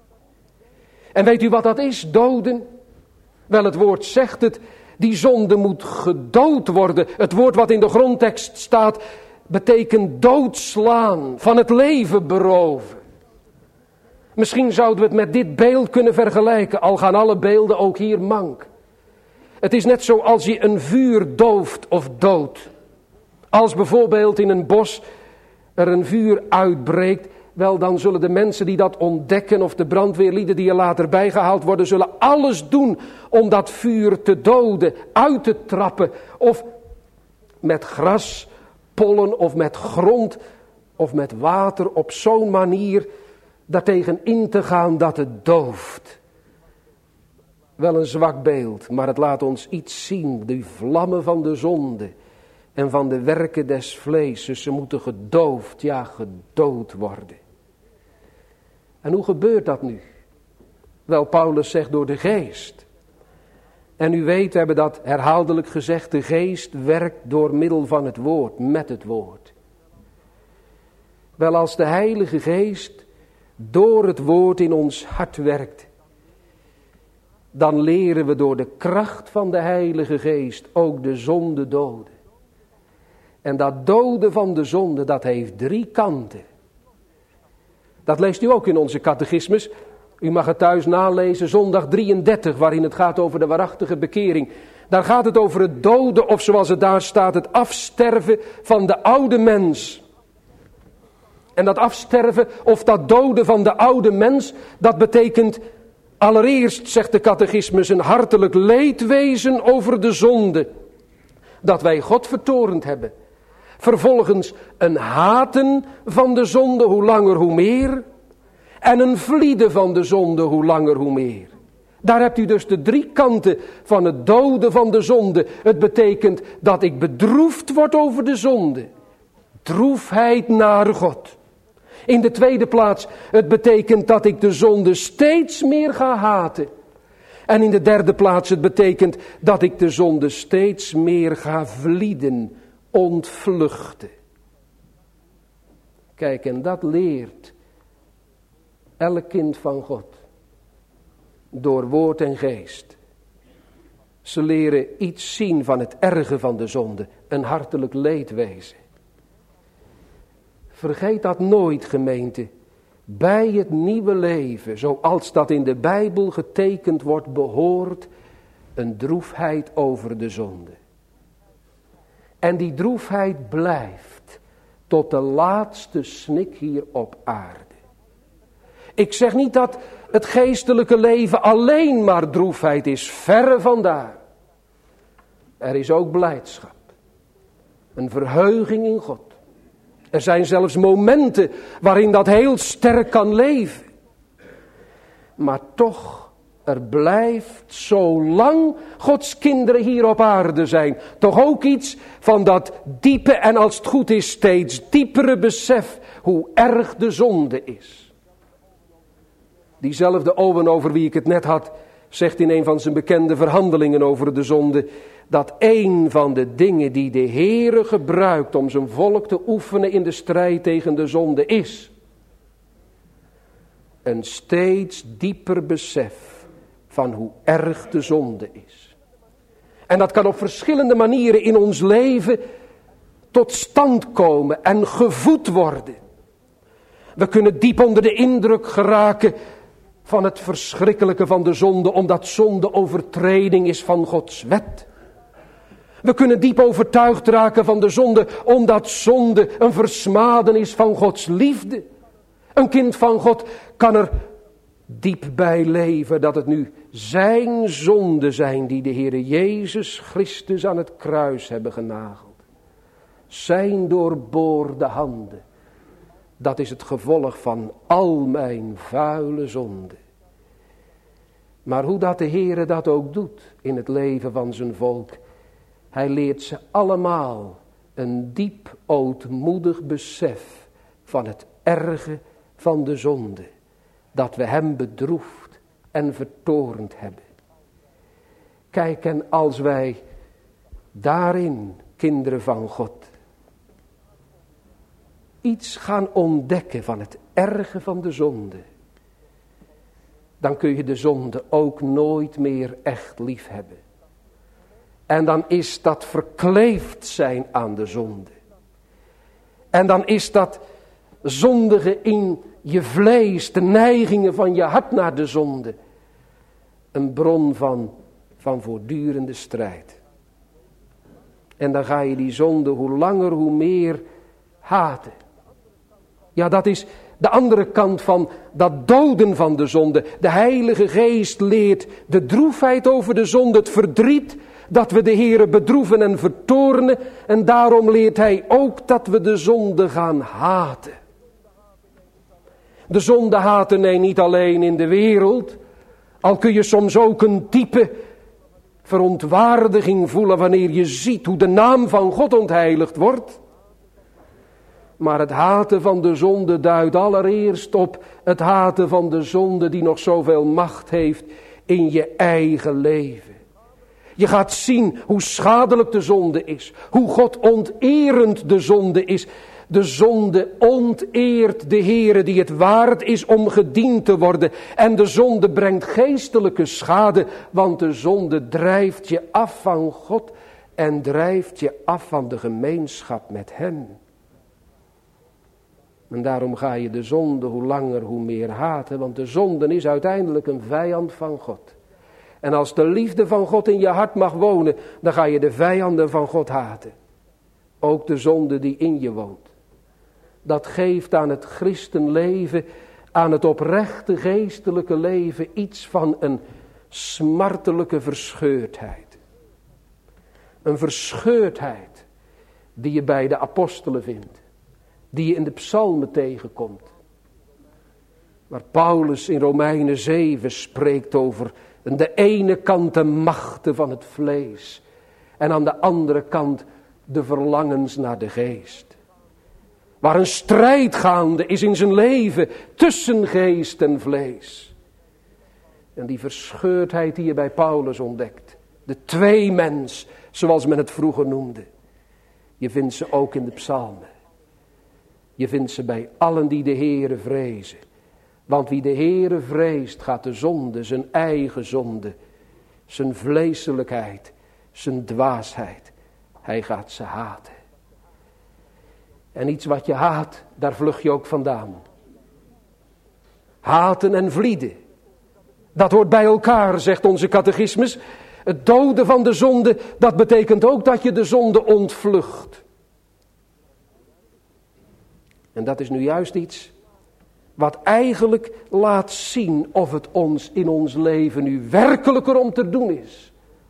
En weet u wat dat is, doden? Wel, het woord zegt het, die zonde moet gedood worden. Het woord wat in de grondtekst staat, betekent doodslaan, van het leven beroven. Misschien zouden we het met dit beeld kunnen vergelijken, al gaan alle beelden ook hier mank. Het is net zoals je een vuur dooft of doodt. Als bijvoorbeeld in een bos er een vuur uitbreekt, wel dan zullen de mensen die dat ontdekken of de brandweerlieden die er later bijgehaald worden, zullen alles doen om dat vuur te doden, uit te trappen of met gras, pollen of met grond of met water op zo'n manier daartegen in te gaan dat het dooft. Wel een zwak beeld, maar het laat ons iets zien, die vlammen van de zonde en van de werken des vleeses, ze moeten gedoofd, ja gedood worden. En hoe gebeurt dat nu? Wel, Paulus zegt door de geest. En u weet, we hebben dat herhaaldelijk gezegd, de geest werkt door middel van het woord, met het woord. Wel, als de Heilige Geest door het woord in ons hart werkt, dan leren we door de kracht van de Heilige Geest ook de zonde doden. En dat doden van de zonde, dat heeft drie kanten. Dat leest u ook in onze catechismus. U mag het thuis nalezen, zondag drieëndertig, waarin het gaat over de waarachtige bekering. Daar gaat het over het doden, of zoals het daar staat, het afsterven van de oude mens. En dat afsterven of dat doden van de oude mens, dat betekent allereerst, zegt de catechismus, een hartelijk leedwezen over de zonde. Dat wij God vertorend hebben. Vervolgens een haten van de zonde, hoe langer hoe meer. En een vlieden van de zonde, hoe langer hoe meer. Daar hebt u dus de drie kanten van het doden van de zonde. Het betekent dat ik bedroefd word over de zonde. Droefheid naar God. In de tweede plaats, het betekent dat ik de zonde steeds meer ga haten. En in de derde plaats, het betekent dat ik de zonde steeds meer ga vlieden, ontvluchten. Kijk, en dat leert elk kind van God. Door woord en geest. Ze leren iets zien van het erge van de zonde, een hartelijk leedwezen. Vergeet dat nooit, gemeente. Bij het nieuwe leven, zoals dat in de Bijbel getekend wordt, behoort een droefheid over de zonde. En die droefheid blijft tot de laatste snik hier op aarde. Ik zeg niet dat het geestelijke leven alleen maar droefheid is, verre van daar. Er is ook blijdschap, een verheuging in God. Er zijn zelfs momenten waarin dat heel sterk kan leven. Maar toch, er blijft zolang Gods kinderen hier op aarde zijn, toch ook iets van dat diepe en als het goed is steeds diepere besef hoe erg de zonde is. Diezelfde Owen over wie ik het net had, zegt in een van zijn bekende verhandelingen over de zonde, dat een van de dingen die de Heere gebruikt om zijn volk te oefenen in de strijd tegen de zonde is een steeds dieper besef van hoe erg de zonde is. En dat kan op verschillende manieren in ons leven tot stand komen en gevoed worden. We kunnen diep onder de indruk geraken van het verschrikkelijke van de zonde, omdat zonde overtreding is van Gods wet. We kunnen diep overtuigd raken van de zonde, omdat zonde een versmadenis van Gods liefde. Een kind van God kan er diep bij leven dat het nu zijn zonden zijn die de Heere Jezus Christus aan het kruis hebben genageld. Zijn doorboorde handen. Dat is het gevolg van al mijn vuile zonden. Maar hoe dat de Heere dat ook doet in het leven van zijn volk. Hij leert ze allemaal een diep ootmoedig besef van het erge van de zonde. Dat we hem bedroefd en vertoornd hebben. Kijk, en als wij daarin, kinderen van God, iets gaan ontdekken van het erge van de zonde, dan kun je de zonde ook nooit meer echt lief hebben. En dan is dat verkleefd zijn aan de zonde. En dan is dat zondige in je vlees, de neigingen van je hart naar de zonde, een bron van, van voortdurende strijd. En dan ga je die zonde hoe langer hoe meer haten. Ja, dat is De andere kant van dat doden van de zonde. De Heilige Geest leert de droefheid over de zonde, het verdriet dat we de Heere bedroeven en vertoornen. En daarom leert Hij ook dat we de zonde gaan haten. De zonde haten, nee, niet alleen in de wereld. Al kun je soms ook een diepe verontwaardiging voelen wanneer je ziet hoe de naam van God ontheiligd wordt. Maar het haten van de zonde duidt allereerst op het haten van de zonde die nog zoveel macht heeft in je eigen leven. Je gaat zien hoe schadelijk de zonde is, hoe God onterend de zonde is. De zonde onteert de Heere die het waard is om gediend te worden. En de zonde brengt geestelijke schade, want de zonde drijft je af van God en drijft je af van de gemeenschap met Hem. En daarom ga je de zonde hoe langer hoe meer haten, want de zonde is uiteindelijk een vijand van God. En als de liefde van God in je hart mag wonen, dan ga je de vijanden van God haten. Ook de zonde die in je woont. Dat geeft aan het christenleven, aan het oprechte geestelijke leven iets van een smartelijke verscheurdheid. Een verscheurdheid die je bij de apostelen vindt. Die je in de psalmen tegenkomt. Waar Paulus in Romeinen zeven spreekt over aan de ene kant de machten van het vlees. En aan de andere kant de verlangens naar de geest. Waar een strijd gaande is in zijn leven tussen geest en vlees. En die verscheurdheid die je bij Paulus ontdekt. De tweemens, zoals men het vroeger noemde. Je vindt ze ook in de psalmen. Je vindt ze bij allen die de Heere vrezen. Want wie de Heere vreest, gaat de zonde, zijn eigen zonde, zijn vleeselijkheid, zijn dwaasheid, hij gaat ze haten. En iets wat je haat, daar vlug je ook vandaan. Haten en vlieden, dat hoort bij elkaar, zegt onze catechismus. Het doden van de zonde, dat betekent ook dat je de zonde ontvlucht. En dat is nu juist iets wat eigenlijk laat zien of het ons in ons leven nu werkelijker om te doen is.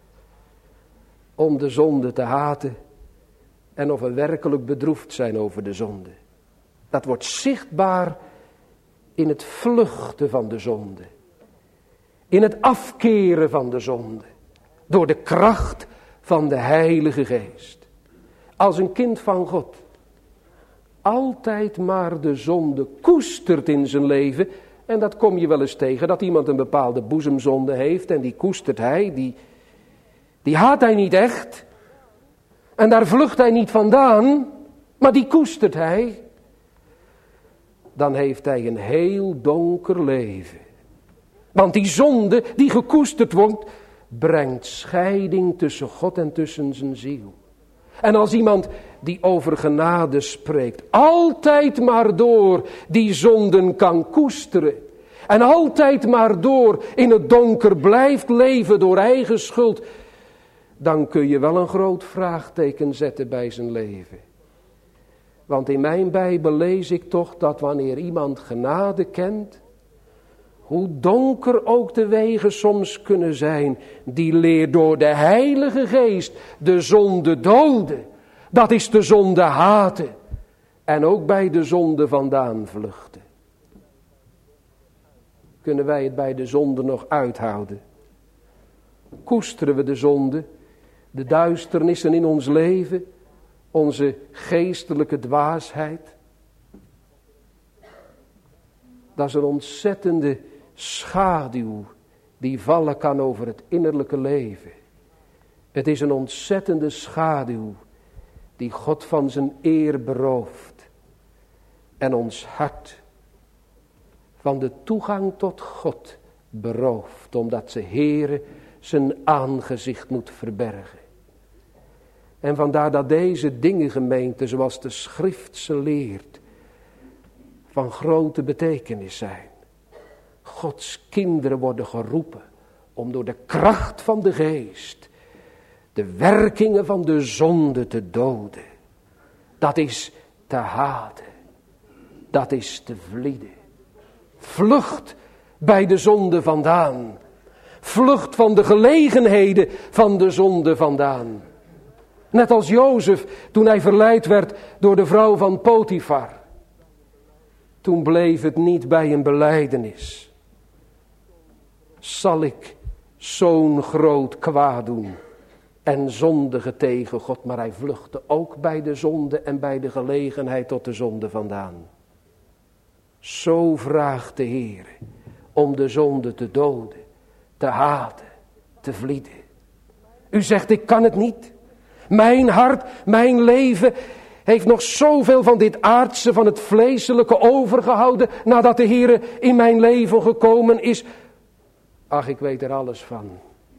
Om de zonde te haten en of we werkelijk bedroefd zijn over de zonde. Dat wordt zichtbaar in het vluchten van de zonde. In het afkeren van de zonde. Door de kracht van de Heilige Geest. Als een kind van God altijd maar de zonde koestert in zijn leven. En dat kom je wel eens tegen, dat iemand een bepaalde boezemzonde heeft en die koestert hij, die, die haat hij niet echt. En daar vlucht hij niet vandaan, maar die koestert hij. Dan heeft hij een heel donker leven. Want die zonde die gekoesterd wordt, brengt scheiding tussen God en tussen zijn ziel. En als iemand die over genade spreekt, altijd maar door die zonden kan koesteren. En altijd maar door in het donker blijft leven door eigen schuld. Dan kun je wel een groot vraagteken zetten bij zijn leven. Want in mijn Bijbel lees ik toch dat wanneer iemand genade kent, hoe donker ook de wegen soms kunnen zijn, die leert door de Heilige Geest de zonde doden. Dat is de zonde haten. En ook bij de zonde vandaan vluchten. Kunnen wij het bij de zonde nog uithouden? Koesteren we de zonde, de duisternissen in ons leven, onze geestelijke dwaasheid? Dat is een ontzettende schaduw die vallen kan over het innerlijke leven. Het is een ontzettende schaduw die God van zijn eer berooft. En ons hart van de toegang tot God berooft. Omdat ze Heere zijn aangezicht moet verbergen. En vandaar dat deze dingen, gemeente, zoals de schrift ze leert, van grote betekenis zijn. Gods kinderen worden geroepen om door de kracht van de geest de werkingen van de zonde te doden. Dat is te haten. dat is te vlieden. Vlucht bij de zonde vandaan. Vlucht van de gelegenheden van de zonde vandaan. Net als Jozef toen hij verleid werd door de vrouw van Potifar. Toen bleef het niet bij een belijdenis. Zal ik zo'n groot kwaad doen en zondigen tegen God? Maar hij vluchtte ook bij de zonde en bij de gelegenheid tot de zonde vandaan. Zo vraagt de Heer om de zonde te doden, te haten, te vlieden. U zegt, ik kan het niet. Mijn hart, mijn leven heeft nog zoveel van dit aardse, van het vleeselijke overgehouden, nadat de Heer in mijn leven gekomen is. Ach, ik weet er alles van.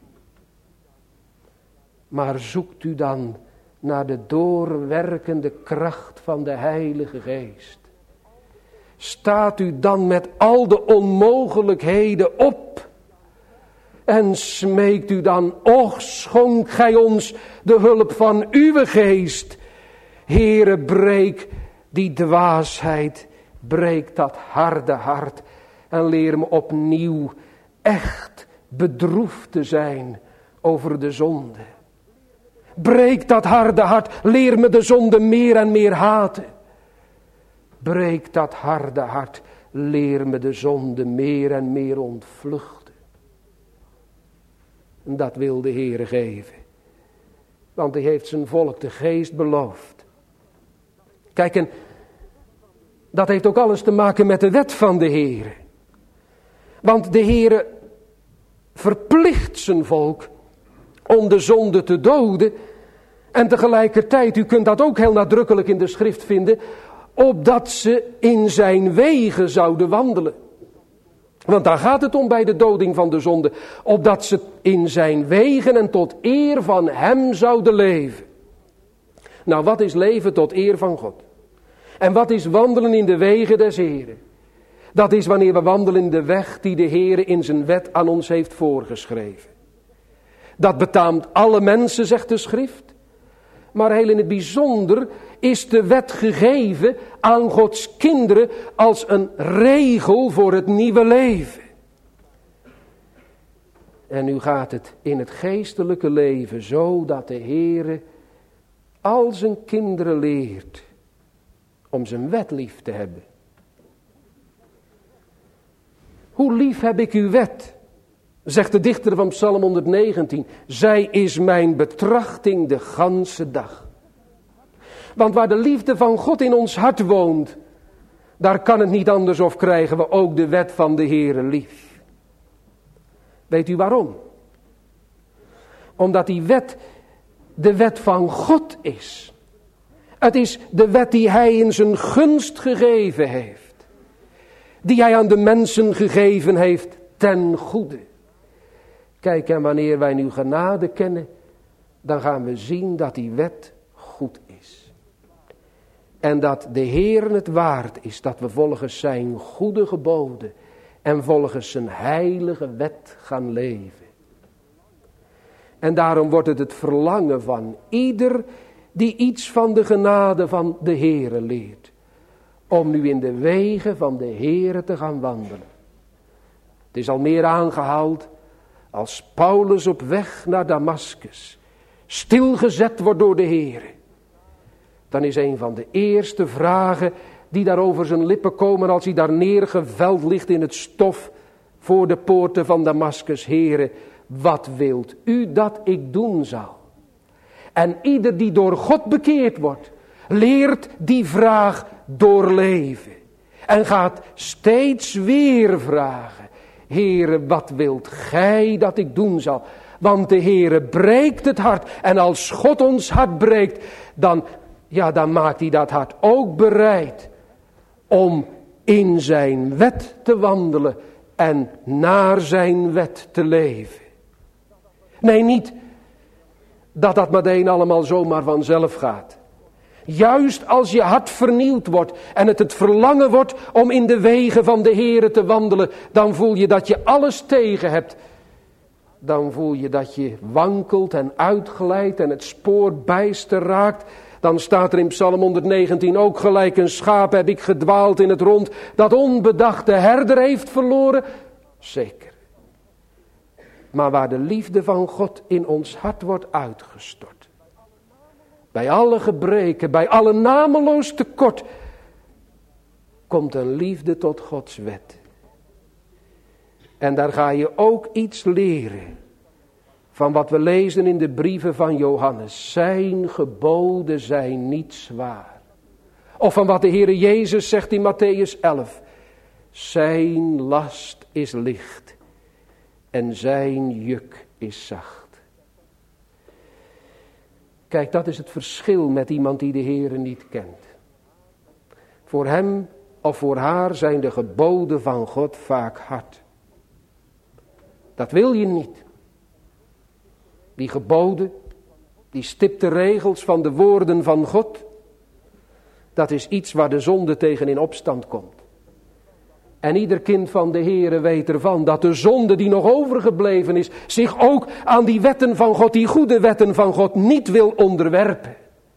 Maar zoekt u dan naar de doorwerkende kracht van de Heilige Geest. Staat u dan met al de onmogelijkheden op. En smeekt u dan, och, schonk gij ons de hulp van uw geest. Heere, breek die dwaasheid, breek dat harde hart. En leer me opnieuw echt bedroefd te zijn over de zonde. Breek dat harde hart, leer me de zonde meer en meer haten. Breek dat harde hart, leer me de zonde meer en meer ontvluchten. En dat wil de Heere geven. Want hij heeft zijn volk de geest beloofd. Kijk, en dat heeft ook alles te maken met de wet van de Heere. Want de Heere verplicht zijn volk om de zonde te doden. En tegelijkertijd, u kunt dat ook heel nadrukkelijk in de schrift vinden, opdat ze in zijn wegen zouden wandelen. Want daar gaat het om bij de doding van de zonde. Opdat ze in zijn wegen en tot eer van hem zouden leven. Nou, wat is leven tot eer van God? En wat is wandelen in de wegen des Heren? Dat is wanneer we wandelen in de weg die de Heere in zijn wet aan ons heeft voorgeschreven. Dat betaamt alle mensen, zegt de schrift. Maar heel in het bijzonder is de wet gegeven aan Gods kinderen als een regel voor het nieuwe leven. En nu gaat het in het geestelijke leven zo dat de Heere al zijn kinderen leert om zijn wet lief te hebben. Hoe lief heb ik uw wet, zegt de dichter van Psalm honderdnegentien. Zij is mijn betrachting de ganse dag. Want waar de liefde van God in ons hart woont, daar kan het niet anders of krijgen we ook de wet van de Heere lief. Weet u waarom? Omdat die wet de wet van God is. Het is de wet die hij in zijn gunst gegeven heeft. Die hij aan de mensen gegeven heeft ten goede. Kijk, en wanneer wij nu genade kennen, dan gaan we zien dat die wet goed is. En dat de Heer het waard is dat we volgens zijn goede geboden en volgens zijn heilige wet gaan leven. En daarom wordt het het verlangen van ieder die iets van de genade van de Heere leert, om nu in de wegen van de Heere te gaan wandelen. Het is al meer aangehaald als Paulus op weg naar Damaskus stilgezet wordt door de Heere. Dan is een van de eerste vragen die daar over zijn lippen komen als hij daar neergeveld ligt in het stof voor de poorten van Damaskus. Heere, wat wilt u dat ik doen zal? En ieder die door God bekeerd wordt, leert die vraag doorleven. En gaat steeds weer vragen. Heere, wat wilt gij dat ik doen zal? Want de Heere breekt het hart. En als God ons hart breekt, dan, ja, dan maakt hij dat hart ook bereid om in zijn wet te wandelen en naar zijn wet te leven. Nee, niet dat dat meteen allemaal zomaar vanzelf gaat. Juist als je hart vernieuwd wordt en het het verlangen wordt om in de wegen van de Heere te wandelen, dan voel je dat je alles tegen hebt. Dan voel je dat je wankelt en uitglijdt en het spoor bijster raakt. Dan staat er in Psalm honderdnegentien ook gelijk een schaap heb ik gedwaald in het rond, dat onbedacht de herder heeft verloren. Zeker. Maar waar de liefde van God in ons hart wordt uitgestort, bij alle gebreken, bij alle nameloos tekort, komt een liefde tot Gods wet. En daar ga je ook iets leren van wat we lezen in de brieven van Johannes. Zijn geboden zijn niet zwaar. Of van wat de Heere Jezus zegt in Mattheüs elf. Zijn last is licht en zijn juk is zacht. Kijk, dat is het verschil met iemand die de Heere niet kent. Voor hem of voor haar zijn de geboden van God vaak hard. Dat wil je niet. Die geboden, die stipte regels van de woorden van God, dat is iets waar de zonde tegen in opstand komt. En ieder kind van de Heere weet ervan dat de zonde die nog overgebleven is, zich ook aan die wetten van God, die goede wetten van God, niet wil onderwerpen.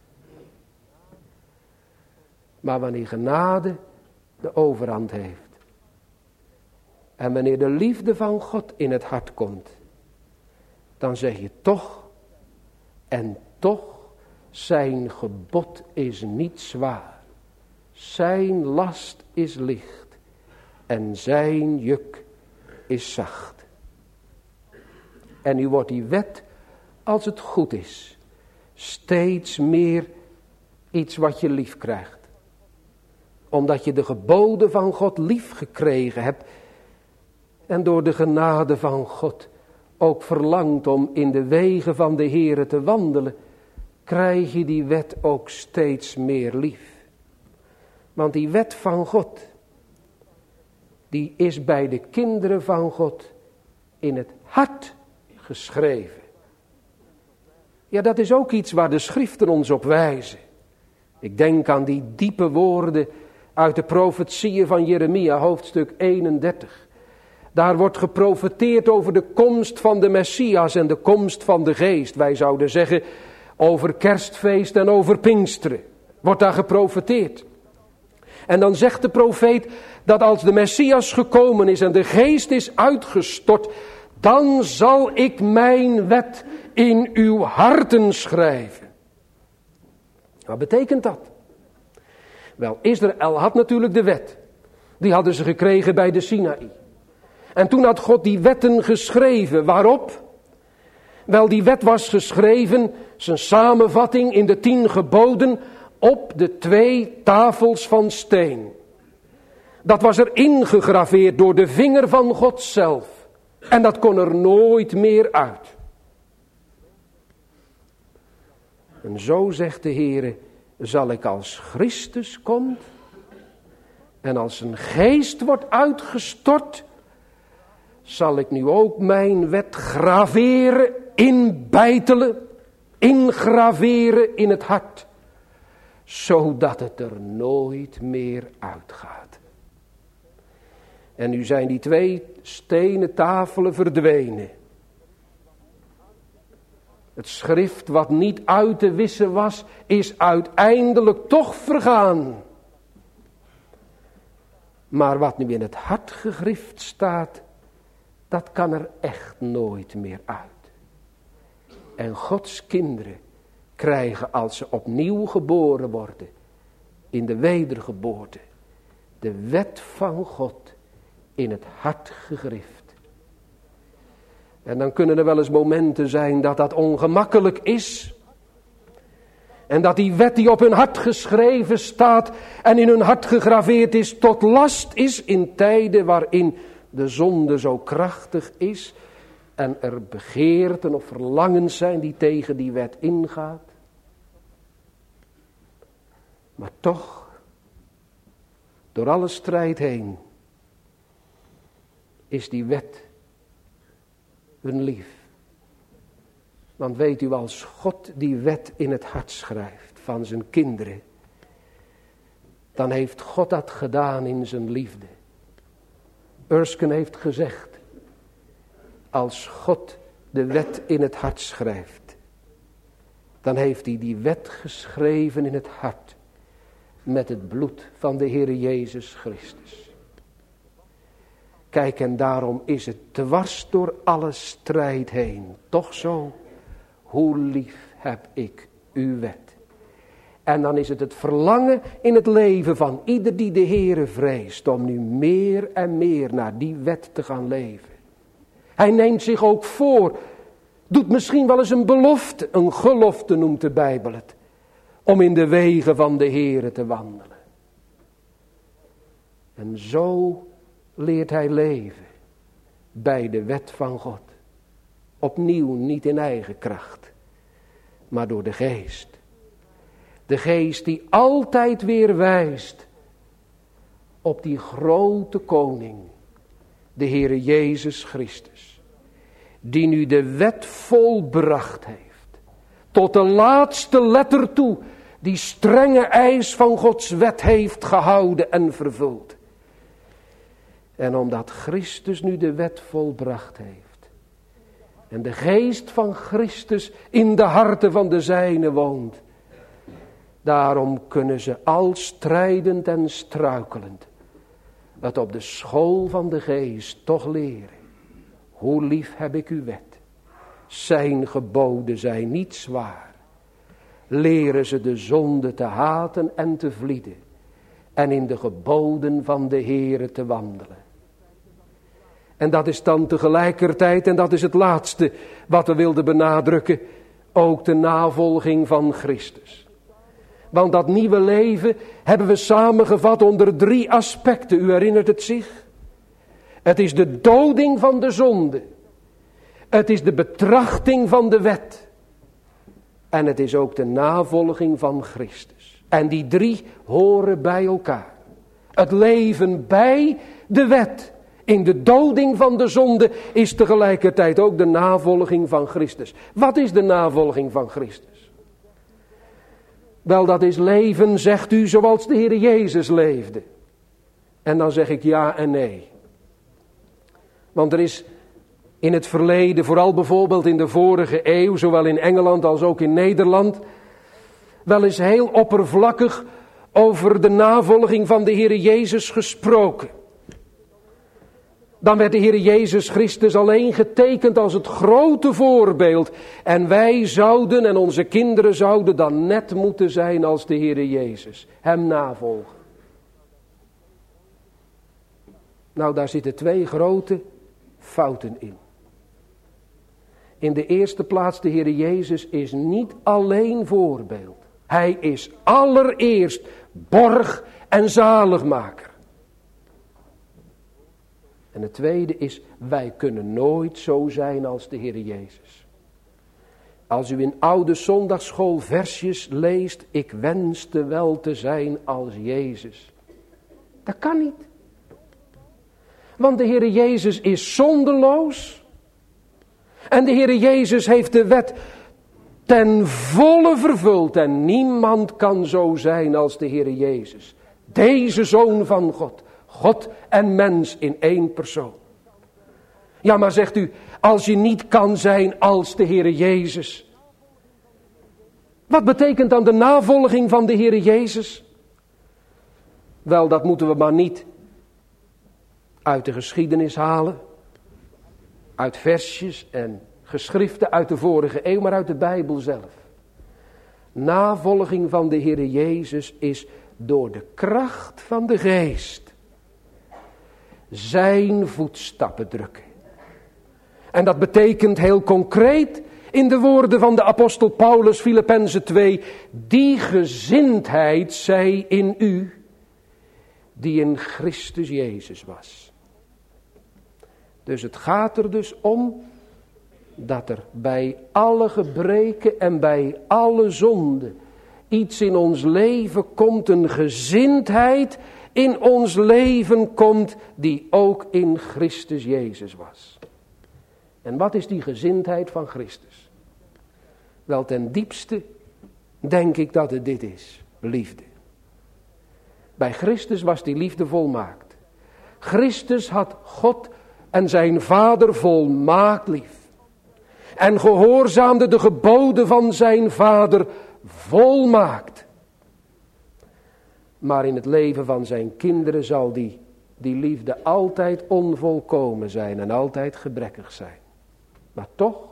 Maar wanneer genade de overhand heeft, en wanneer de liefde van God in het hart komt, dan zeg je toch, en toch, zijn gebod is niet zwaar. Zijn last is licht en zijn juk is zacht. En nu wordt die wet, als het goed is, steeds meer iets wat je lief krijgt. Omdat je de geboden van God lief gekregen hebt en door de genade van God ook verlangt om in de wegen van de Heere te wandelen, krijg je die wet ook steeds meer lief. Want die wet van God, die is bij de kinderen van God in het hart geschreven. Ja, dat is ook iets waar de schriften ons op wijzen. Ik denk aan die diepe woorden uit de profetieën van Jeremia, hoofdstuk eenendertig. Daar wordt geprofeteerd over de komst van de Messias en de komst van de Geest. Wij zouden zeggen over Kerstfeest en over Pinksteren. Wordt daar geprofeteerd. En dan zegt de profeet dat als de Messias gekomen is en de Geest is uitgestort, dan zal ik mijn wet in uw harten schrijven. Wat betekent dat? Wel, Israël had natuurlijk de wet. Die hadden ze gekregen bij de Sinaï. En toen had God die wetten geschreven. Waarop? Wel, die wet was geschreven, zijn samenvatting in de tien geboden, op de twee tafels van steen. Dat was er ingegraveerd door de vinger van God zelf. En dat kon er nooit meer uit. En zo zegt de Heere, zal ik als Christus komt en als zijn geest wordt uitgestort, zal ik nu ook mijn wet graveren, inbijtelen, ingraveren in het hart, zodat het er nooit meer uitgaat. En nu zijn die twee stenen tafelen verdwenen. Het schrift wat niet uit te wissen was, is uiteindelijk toch vergaan. Maar wat nu in het hart gegrift staat, dat kan er echt nooit meer uit. En Gods kinderen krijgen als ze opnieuw geboren worden, in de wedergeboorte, de wet van God in het hart gegrift. En dan kunnen er wel eens momenten zijn dat dat ongemakkelijk is. En dat die wet die op hun hart geschreven staat en in hun hart gegraveerd is, tot last is in tijden waarin de zonde zo krachtig is en er begeerten of verlangens zijn die tegen die wet ingaat. Maar toch, door alle strijd heen, is die wet hun lief. Want weet u, als God die wet in het hart schrijft van zijn kinderen, dan heeft God dat gedaan in zijn liefde. Erskine heeft gezegd, als God de wet in het hart schrijft, dan heeft hij die wet geschreven in het hart met het bloed van de Heere Jezus Christus. Kijk, en daarom is het dwars door alle strijd heen toch zo, hoe lief heb ik uw wet. En dan is het het verlangen in het leven van ieder die de Heere vreest, om nu meer en meer naar die wet te gaan leven. Hij neemt zich ook voor, doet misschien wel eens een belofte, een gelofte noemt de Bijbel het, om in de wegen van de Heere te wandelen. En zo leert hij leven bij de wet van God. Opnieuw niet in eigen kracht, maar door de geest. De geest die altijd weer wijst op die grote koning, de Heere Jezus Christus, die nu de wet volbracht heeft, tot de laatste letter toe, die strenge eis van Gods wet heeft gehouden en vervuld. En omdat Christus nu de wet volbracht heeft, en de geest van Christus in de harten van de zijnen woont, daarom kunnen ze al strijdend en struikelend het op de school van de geest toch leren. Hoe lief heb ik uw wet. Zijn geboden zijn niet zwaar. Leren ze de zonde te haten en te vlieden. En in de geboden van de Heere te wandelen. En dat is dan tegelijkertijd, en dat is het laatste wat we wilden benadrukken, ook de navolging van Christus. Want dat nieuwe leven hebben we samengevat onder drie aspecten. U herinnert het zich? Het is de doding van de zonde. Het is de betrachting van de wet. En het is ook de navolging van Christus. En die drie horen bij elkaar. Het leven bij de wet, in de doding van de zonde, is tegelijkertijd ook de navolging van Christus. Wat is de navolging van Christus? Wel, dat is leven, zegt u, zoals de Heer Jezus leefde. En dan zeg ik ja en nee. Want er is in het verleden, vooral bijvoorbeeld in de vorige eeuw, zowel in Engeland als ook in Nederland, wel eens heel oppervlakkig over de navolging van de Heer Jezus gesproken. Dan werd de Heer Jezus Christus alleen getekend als het grote voorbeeld. En wij zouden en onze kinderen zouden dan net moeten zijn als de Heer Jezus. Hem navolgen. Nou, daar zitten twee grote fouten in. In de eerste plaats, de Heer Jezus is niet alleen voorbeeld. Hij is allereerst borg en zaligmaker. En het tweede is, wij kunnen nooit zo zijn als de Heer Jezus. Als u in oude zondagsschool versjes leest, ik wenste wel te zijn als Jezus. Dat kan niet. Want de Heer Jezus is zonderloos. En de Heer Jezus heeft de wet ten volle vervuld. En niemand kan zo zijn als de Heer Jezus. Deze Zoon van God. God en mens in één persoon. Ja, maar zegt u, als je niet kan zijn als de Heere Jezus. Wat betekent dan de navolging van de Heere Jezus? Wel, dat moeten we maar niet uit de geschiedenis halen. Uit versjes en geschriften uit de vorige eeuw, maar uit de Bijbel zelf. Navolging van de Heere Jezus is door de kracht van de geest zijn voetstappen drukken. En dat betekent heel concreet in de woorden van de apostel Paulus, Filippenzen twee, die gezindheid zij in u, die in Christus Jezus was. Dus het gaat er dus om dat er bij alle gebreken en bij alle zonden iets in ons leven komt, een gezindheid in ons leven komt die ook in Christus Jezus was. En wat is die gezindheid van Christus? Wel, ten diepste denk ik dat het dit is, liefde. Bij Christus was die liefde volmaakt. Christus had God en zijn Vader volmaakt lief. en gehoorzaamde de geboden van zijn vader volmaakt. Maar in het leven van zijn kinderen zal die, die liefde altijd onvolkomen zijn en altijd gebrekkig zijn. Maar toch,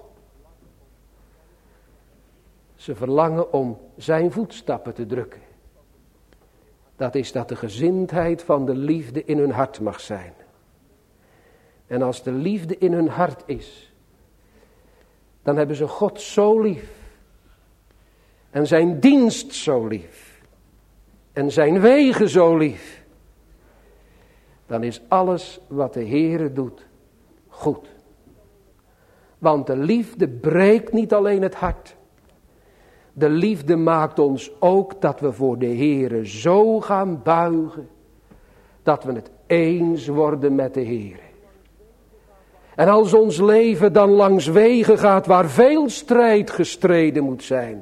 ze verlangen om zijn voetstappen te drukken. Dat is dat de gezindheid van de liefde in hun hart mag zijn. En als de liefde in hun hart is, dan hebben ze God zo lief. En zijn dienst zo lief. En zijn wegen zo lief. Dan is alles wat de Heere doet goed. Want de liefde breekt niet alleen het hart. De liefde maakt ons ook dat we voor de Heere zo gaan buigen, dat we het eens worden met de Heere. En als ons leven dan langs wegen gaat waar veel strijd gestreden moet zijn.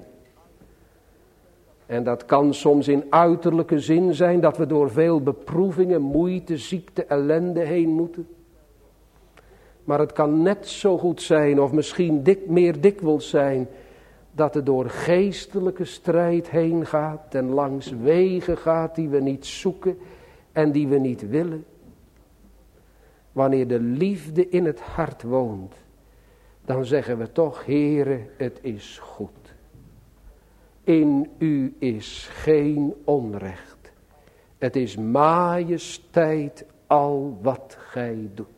En dat kan soms in uiterlijke zin zijn dat we door veel beproevingen, moeite, ziekte, ellende heen moeten. Maar het kan net zo goed zijn, of misschien dik, meer dikwijls zijn, dat het door geestelijke strijd heen gaat en langs wegen gaat die we niet zoeken en die we niet willen. Wanneer de liefde in het hart woont, dan zeggen we toch, Heere, het is goed. In u is geen onrecht. Het is majesteit al wat gij doet.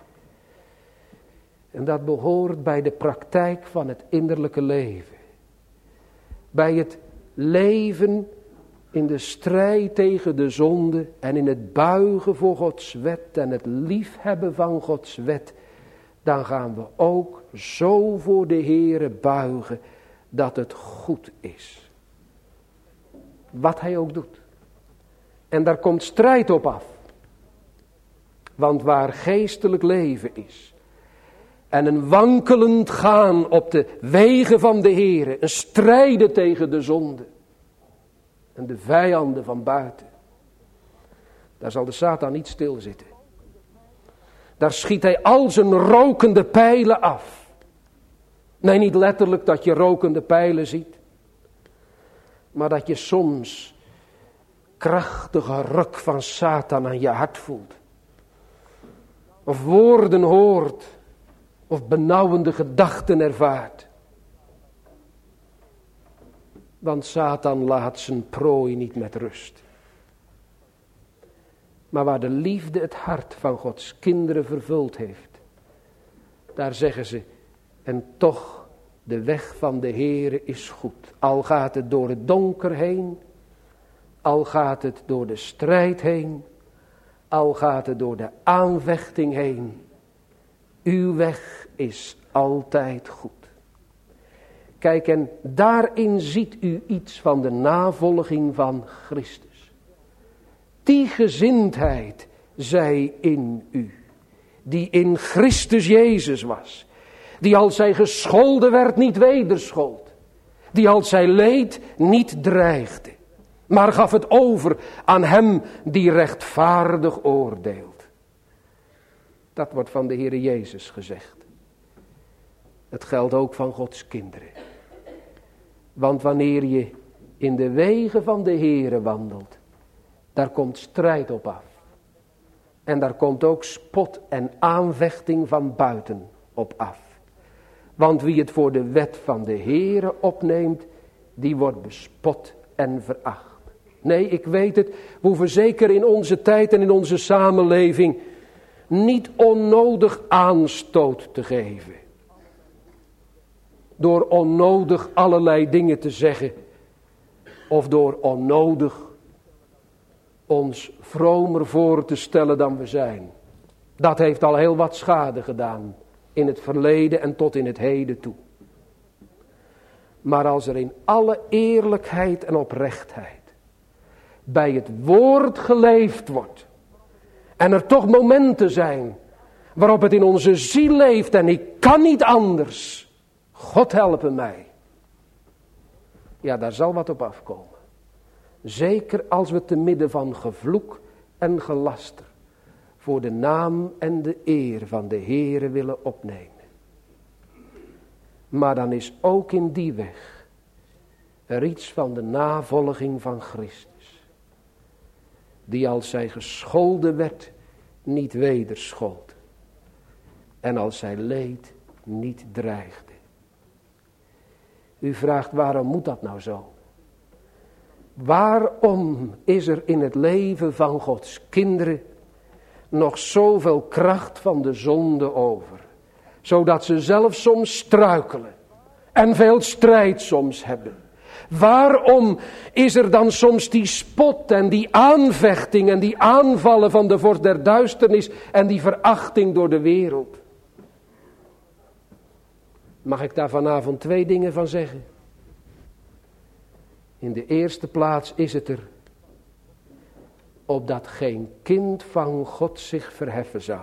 En dat behoort bij de praktijk van het innerlijke leven. Bij het leven in de strijd tegen de zonde en in het buigen voor Gods wet en het liefhebben van Gods wet, dan gaan we ook zo voor de Heere buigen dat het goed is. Wat hij ook doet. En daar komt strijd op af. Want waar geestelijk leven is en een wankelend gaan op de wegen van de Heere, een strijden tegen de zonde en de vijanden van buiten, daar zal de Satan niet stilzitten. Daar schiet hij al zijn rokende pijlen af. Nee, niet letterlijk dat je rokende pijlen ziet, maar dat je soms krachtige ruk van Satan aan je hart voelt. Of woorden hoort, of benauwende gedachten ervaart. Want Satan laat zijn prooi niet met rust. Maar waar de liefde het hart van Gods kinderen vervuld heeft, daar zeggen ze, en toch, de weg van de Heere is goed. Al gaat het door het donker heen, al gaat het door de strijd heen, al gaat het door de aanvechting heen. Uw weg is altijd goed. Kijk, en daarin ziet u iets van de navolging van Christus. Die gezindheid zij in u, die in Christus Jezus was. Die als zij gescholden werd niet wederschold. Die als zij leed niet dreigde. Maar gaf het over aan hem die rechtvaardig oordeelt. Dat wordt van de Heere Jezus gezegd. Het geldt ook van Gods kinderen. Want wanneer je in de wegen van de Heere wandelt, daar komt strijd op af. En daar komt ook spot en aanvechting van buiten op af. Want wie het voor de wet van de Heere opneemt, die wordt bespot en veracht. Nee, ik weet het, we hoeven zeker in onze tijd en in onze samenleving niet onnodig aanstoot te geven. Door onnodig allerlei dingen te zeggen. Of door onnodig ons vromer voor te stellen dan we zijn. Dat heeft al heel wat schade gedaan. In het verleden en tot in het heden toe. Maar als er in alle eerlijkheid en oprechtheid bij het woord geleefd wordt. En er toch momenten zijn waarop het in onze ziel leeft en ik kan niet anders. God helpen mij. Ja, daar zal wat op afkomen. Zeker als we te midden van gevloek en gelaster voor de naam en de eer van de Heere willen opnemen. Maar dan is ook in die weg er iets van de navolging van Christus. Die als zij gescholden werd, niet wederschold. En als zij leed, niet dreigde. U vraagt, waarom moet dat nou zo? Waarom is er in het leven van Gods kinderen nog zoveel kracht van de zonde over? Zodat ze zelf soms struikelen en veel strijd soms hebben. Waarom is er dan soms die spot en die aanvechting en die aanvallen van de vorst der duisternis en die verachting door de wereld? Mag ik daar vanavond twee dingen van zeggen? In de eerste plaats is het er opdat geen kind van God zich verheffen zou.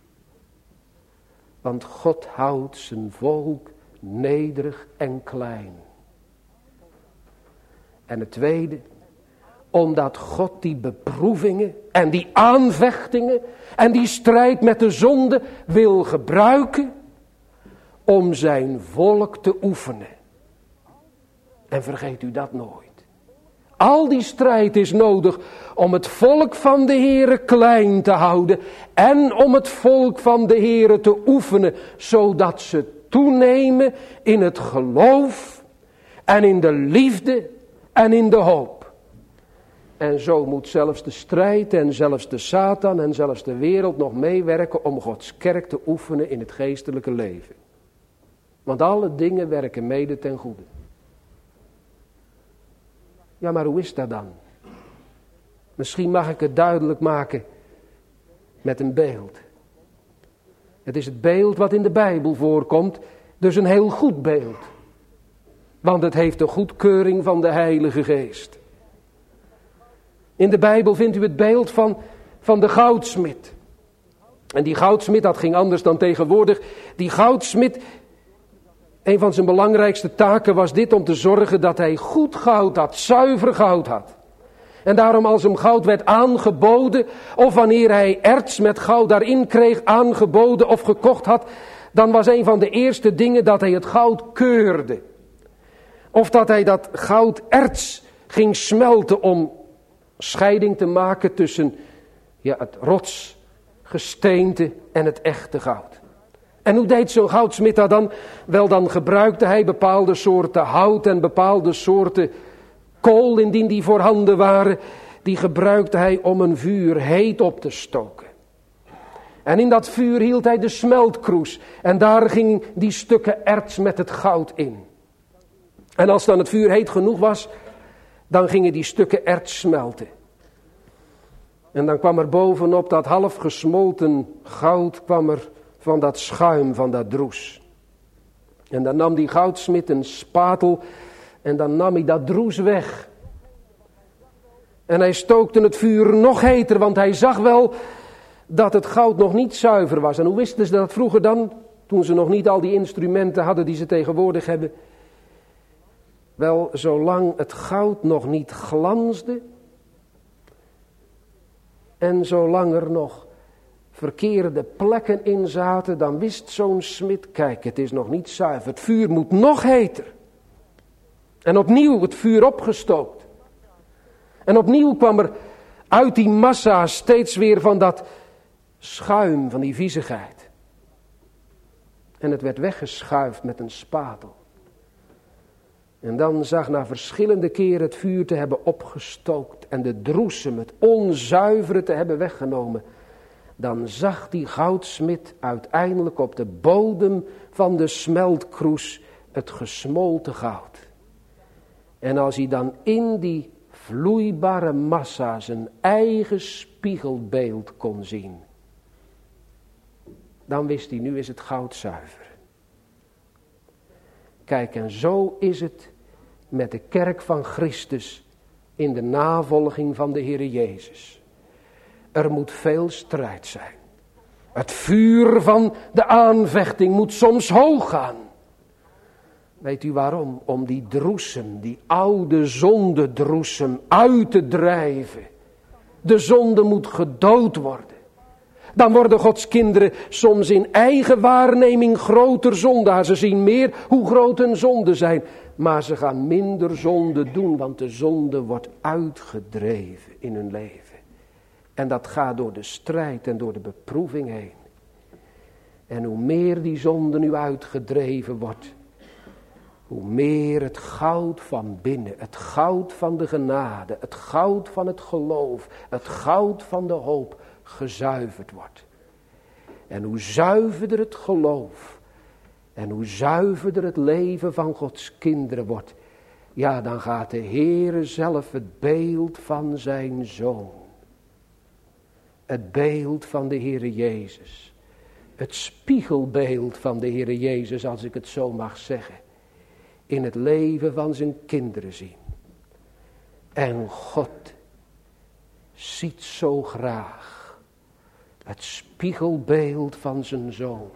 Want God houdt zijn volk nederig en klein. En het tweede, omdat God die beproevingen en die aanvechtingen en die strijd met de zonde wil gebruiken om zijn volk te oefenen. En vergeet u dat nooit. Al die strijd is nodig om het volk van de Heere klein te houden en om het volk van de Heere te oefenen, zodat ze toenemen in het geloof en in de liefde en in de hoop. En zo moet zelfs de strijd en zelfs de Satan en zelfs de wereld nog meewerken om Gods kerk te oefenen in het geestelijke leven. Want alle dingen werken mede ten goede. Ja, maar hoe is dat dan? Misschien mag ik het duidelijk maken met een beeld. Het is het beeld wat in de Bijbel voorkomt, dus een heel goed beeld. Want het heeft de goedkeuring van de Heilige Geest. In de Bijbel vindt u het beeld van, van de goudsmid. En die goudsmid, dat ging anders dan tegenwoordig. Die goudsmid, een van zijn belangrijkste taken was dit, om te zorgen dat hij goed goud had, zuiver goud had. En daarom als hem goud werd aangeboden, of wanneer hij erts met goud daarin kreeg aangeboden of gekocht had, dan was een van de eerste dingen dat hij het goud keurde. Of dat hij dat gouderts ging smelten om scheiding te maken tussen ja, het rotsgesteente en het echte goud. En hoe deed zo'n goudsmid dat dan? Wel, dan gebruikte hij bepaalde soorten hout en bepaalde soorten kool, indien die voorhanden waren. Die gebruikte hij om een vuur heet op te stoken. En in dat vuur hield hij de smeltkroes. En daar gingen die stukken erts met het goud in. En als dan het vuur heet genoeg was, dan gingen die stukken erts smelten. En dan kwam er bovenop dat half gesmolten goud, kwam er van dat schuim, van dat droes. En dan nam die goudsmid een spatel en dan nam hij dat droes weg. En hij stookte het vuur nog heter, want hij zag wel dat het goud nog niet zuiver was. En hoe wisten ze dat vroeger dan, toen ze nog niet al die instrumenten hadden die ze tegenwoordig hebben? Wel, zolang het goud nog niet glansde en zolang er nog verkeerde plekken in zaten, dan wist zo'n smid, kijk, het is nog niet zuiver. Het vuur moet nog heter. En opnieuw het vuur opgestookt. En opnieuw kwam er uit die massa steeds weer van dat schuim, van die viezigheid. En het werd weggeschuift met een spatel. En dan zag na verschillende keren het vuur te hebben opgestookt en de droesem, het onzuivere te hebben weggenomen. Dan zag die goudsmid uiteindelijk op de bodem van de smeltkroes het gesmolten goud. En als hij dan in die vloeibare massa zijn eigen spiegelbeeld kon zien, dan wist hij, nu is het goud zuiver. Kijk, en zo is het met de kerk van Christus in de navolging van de Heere Jezus. Er moet veel strijd zijn. Het vuur van de aanvechting moet soms hoog gaan. Weet u waarom? Om die droesem, die oude zondedroesem uit te drijven. De zonde moet gedood worden. Dan worden Gods kinderen soms in eigen waarneming groter zondaar. Ze zien meer hoe groot hun zonden zijn. Maar ze gaan minder zonde doen, want de zonde wordt uitgedreven in hun leven. En dat gaat door de strijd en door de beproeving heen. En hoe meer die zonde nu uitgedreven wordt, hoe meer het goud van binnen, het goud van de genade, het goud van het geloof, het goud van de hoop gezuiverd wordt. En hoe zuiverder het geloof en hoe zuiverder het leven van Gods kinderen wordt, ja, dan gaat de Heere zelf het beeld van zijn Zoon, het beeld van de Heere Jezus, het spiegelbeeld van de Heere Jezus, als ik het zo mag zeggen, in het leven van zijn kinderen zien. En God ziet zo graag het spiegelbeeld van zijn Zoon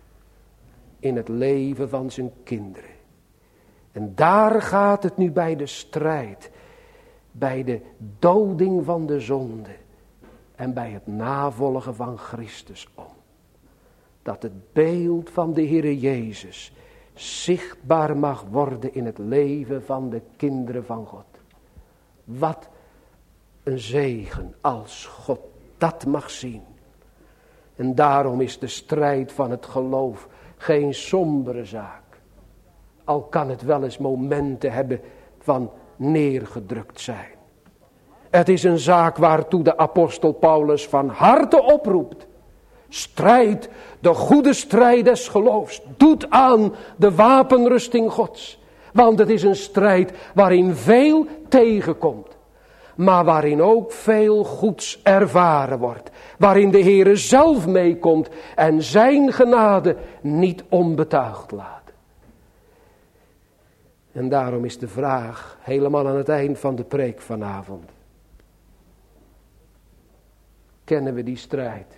in het leven van zijn kinderen. En daar gaat het nu bij de strijd, bij de doding van de zonde en bij het navolgen van Christus om. Dat het beeld van de Heere Jezus zichtbaar mag worden in het leven van de kinderen van God. Wat een zegen als God dat mag zien. En daarom is de strijd van het geloof geen sombere zaak. Al kan het wel eens momenten hebben van neergedrukt zijn. Het is een zaak waartoe de apostel Paulus van harte oproept. Strijd, de goede strijd des geloofs. Doet aan de wapenrusting Gods. Want het is een strijd waarin veel tegenkomt. Maar waarin ook veel goeds ervaren wordt. Waarin de Heere zelf meekomt en zijn genade niet onbetuigd laat. En daarom is de vraag helemaal aan het eind van de preek vanavond. Kennen we die strijd?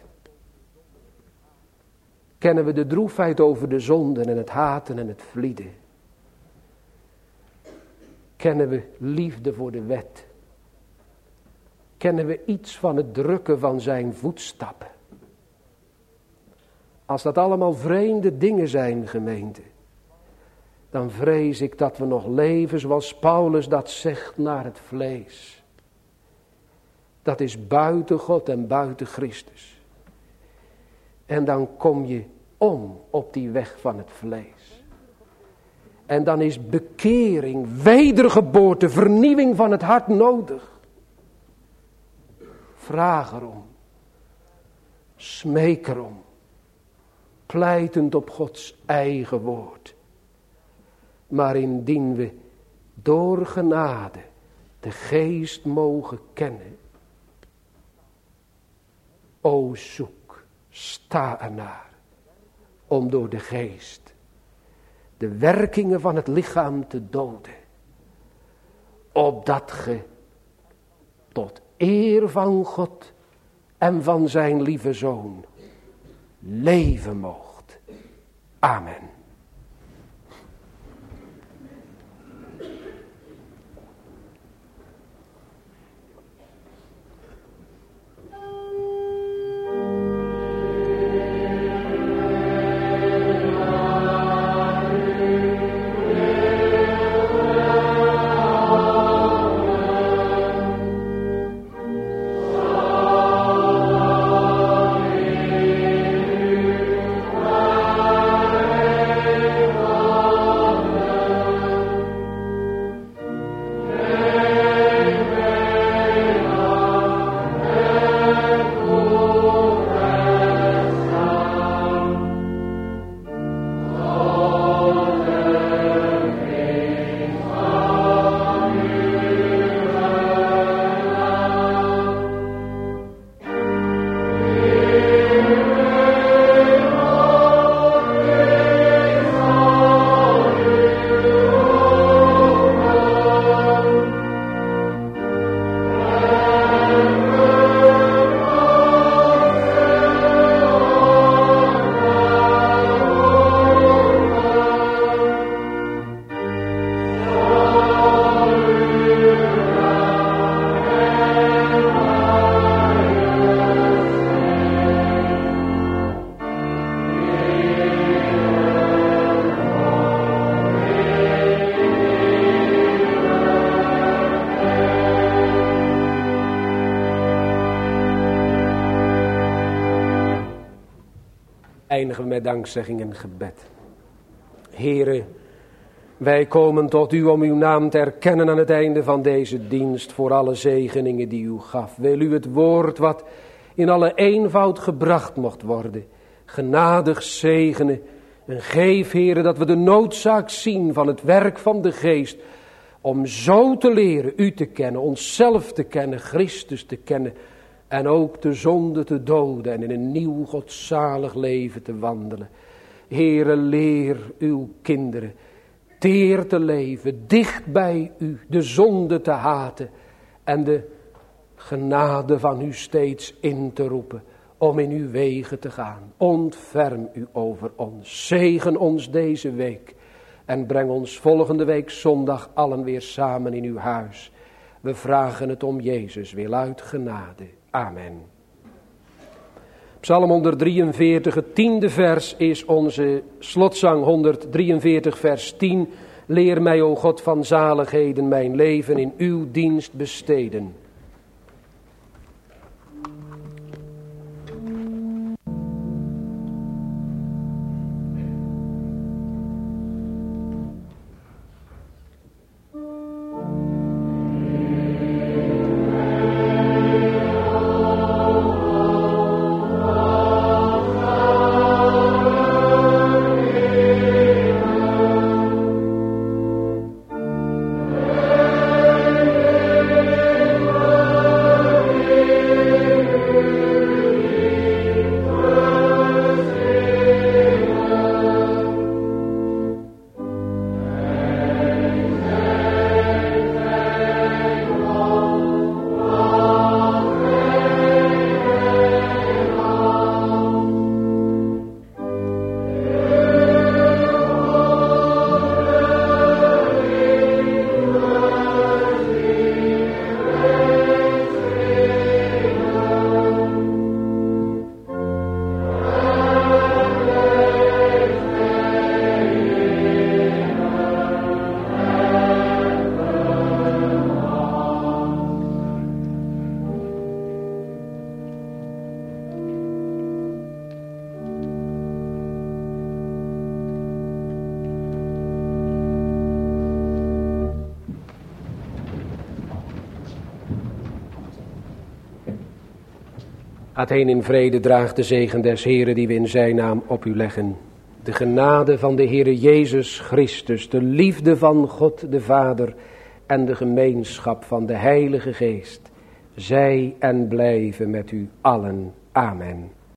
Kennen we de droefheid over de zonden en het haten en het vlieden? Kennen we liefde voor de wet? Kennen we iets van het drukken van zijn voetstappen? Als dat allemaal vreemde dingen zijn, gemeente, dan vrees ik dat we nog leven zoals Paulus dat zegt, naar het vlees. Dat is buiten God en buiten Christus. En dan kom je om op die weg van het vlees. En dan is bekering, wedergeboorte, vernieuwing van het hart nodig. Vraag erom. Smeek erom. Pleitend op Gods eigen woord. Maar indien we door genade de geest mogen kennen. O zoek, sta ernaar. Om door de geest de werkingen van het lichaam te doden. Opdat ge tot eer van God en van zijn lieve Zoon leven moogt. Amen. Amen. Eindigen we met dankzegging en gebed. Here, wij komen tot u om uw naam te erkennen aan het einde van deze dienst voor alle zegeningen die u gaf. Wil u het woord wat in alle eenvoud gebracht mocht worden, genadig zegenen en geef, Heere, dat we de noodzaak zien van het werk van de Geest om zo te leren u te kennen, onszelf te kennen, Christus te kennen en ook de zonde te doden en in een nieuw godzalig leven te wandelen. Heere, leer uw kinderen teer te leven, dicht bij u, de zonde te haten en de genade van u steeds in te roepen om in uw wegen te gaan. Ontferm u over ons, zegen ons deze week en breng ons volgende week zondag allen weer samen in uw huis. We vragen het om Jezus wil uit genade. Amen. Psalm honderddrieënveertig, het tiende vers is onze slotzang honderddrieënveertig vers tien. Leer mij, o God van zaligheden, mijn leven in uw dienst besteden. Gaat heen in vrede, draagt de zegen des Heren die we in zijn naam op u leggen. De genade van de Heere Jezus Christus, de liefde van God de Vader en de gemeenschap van de Heilige Geest, zij en blijven met u allen. Amen.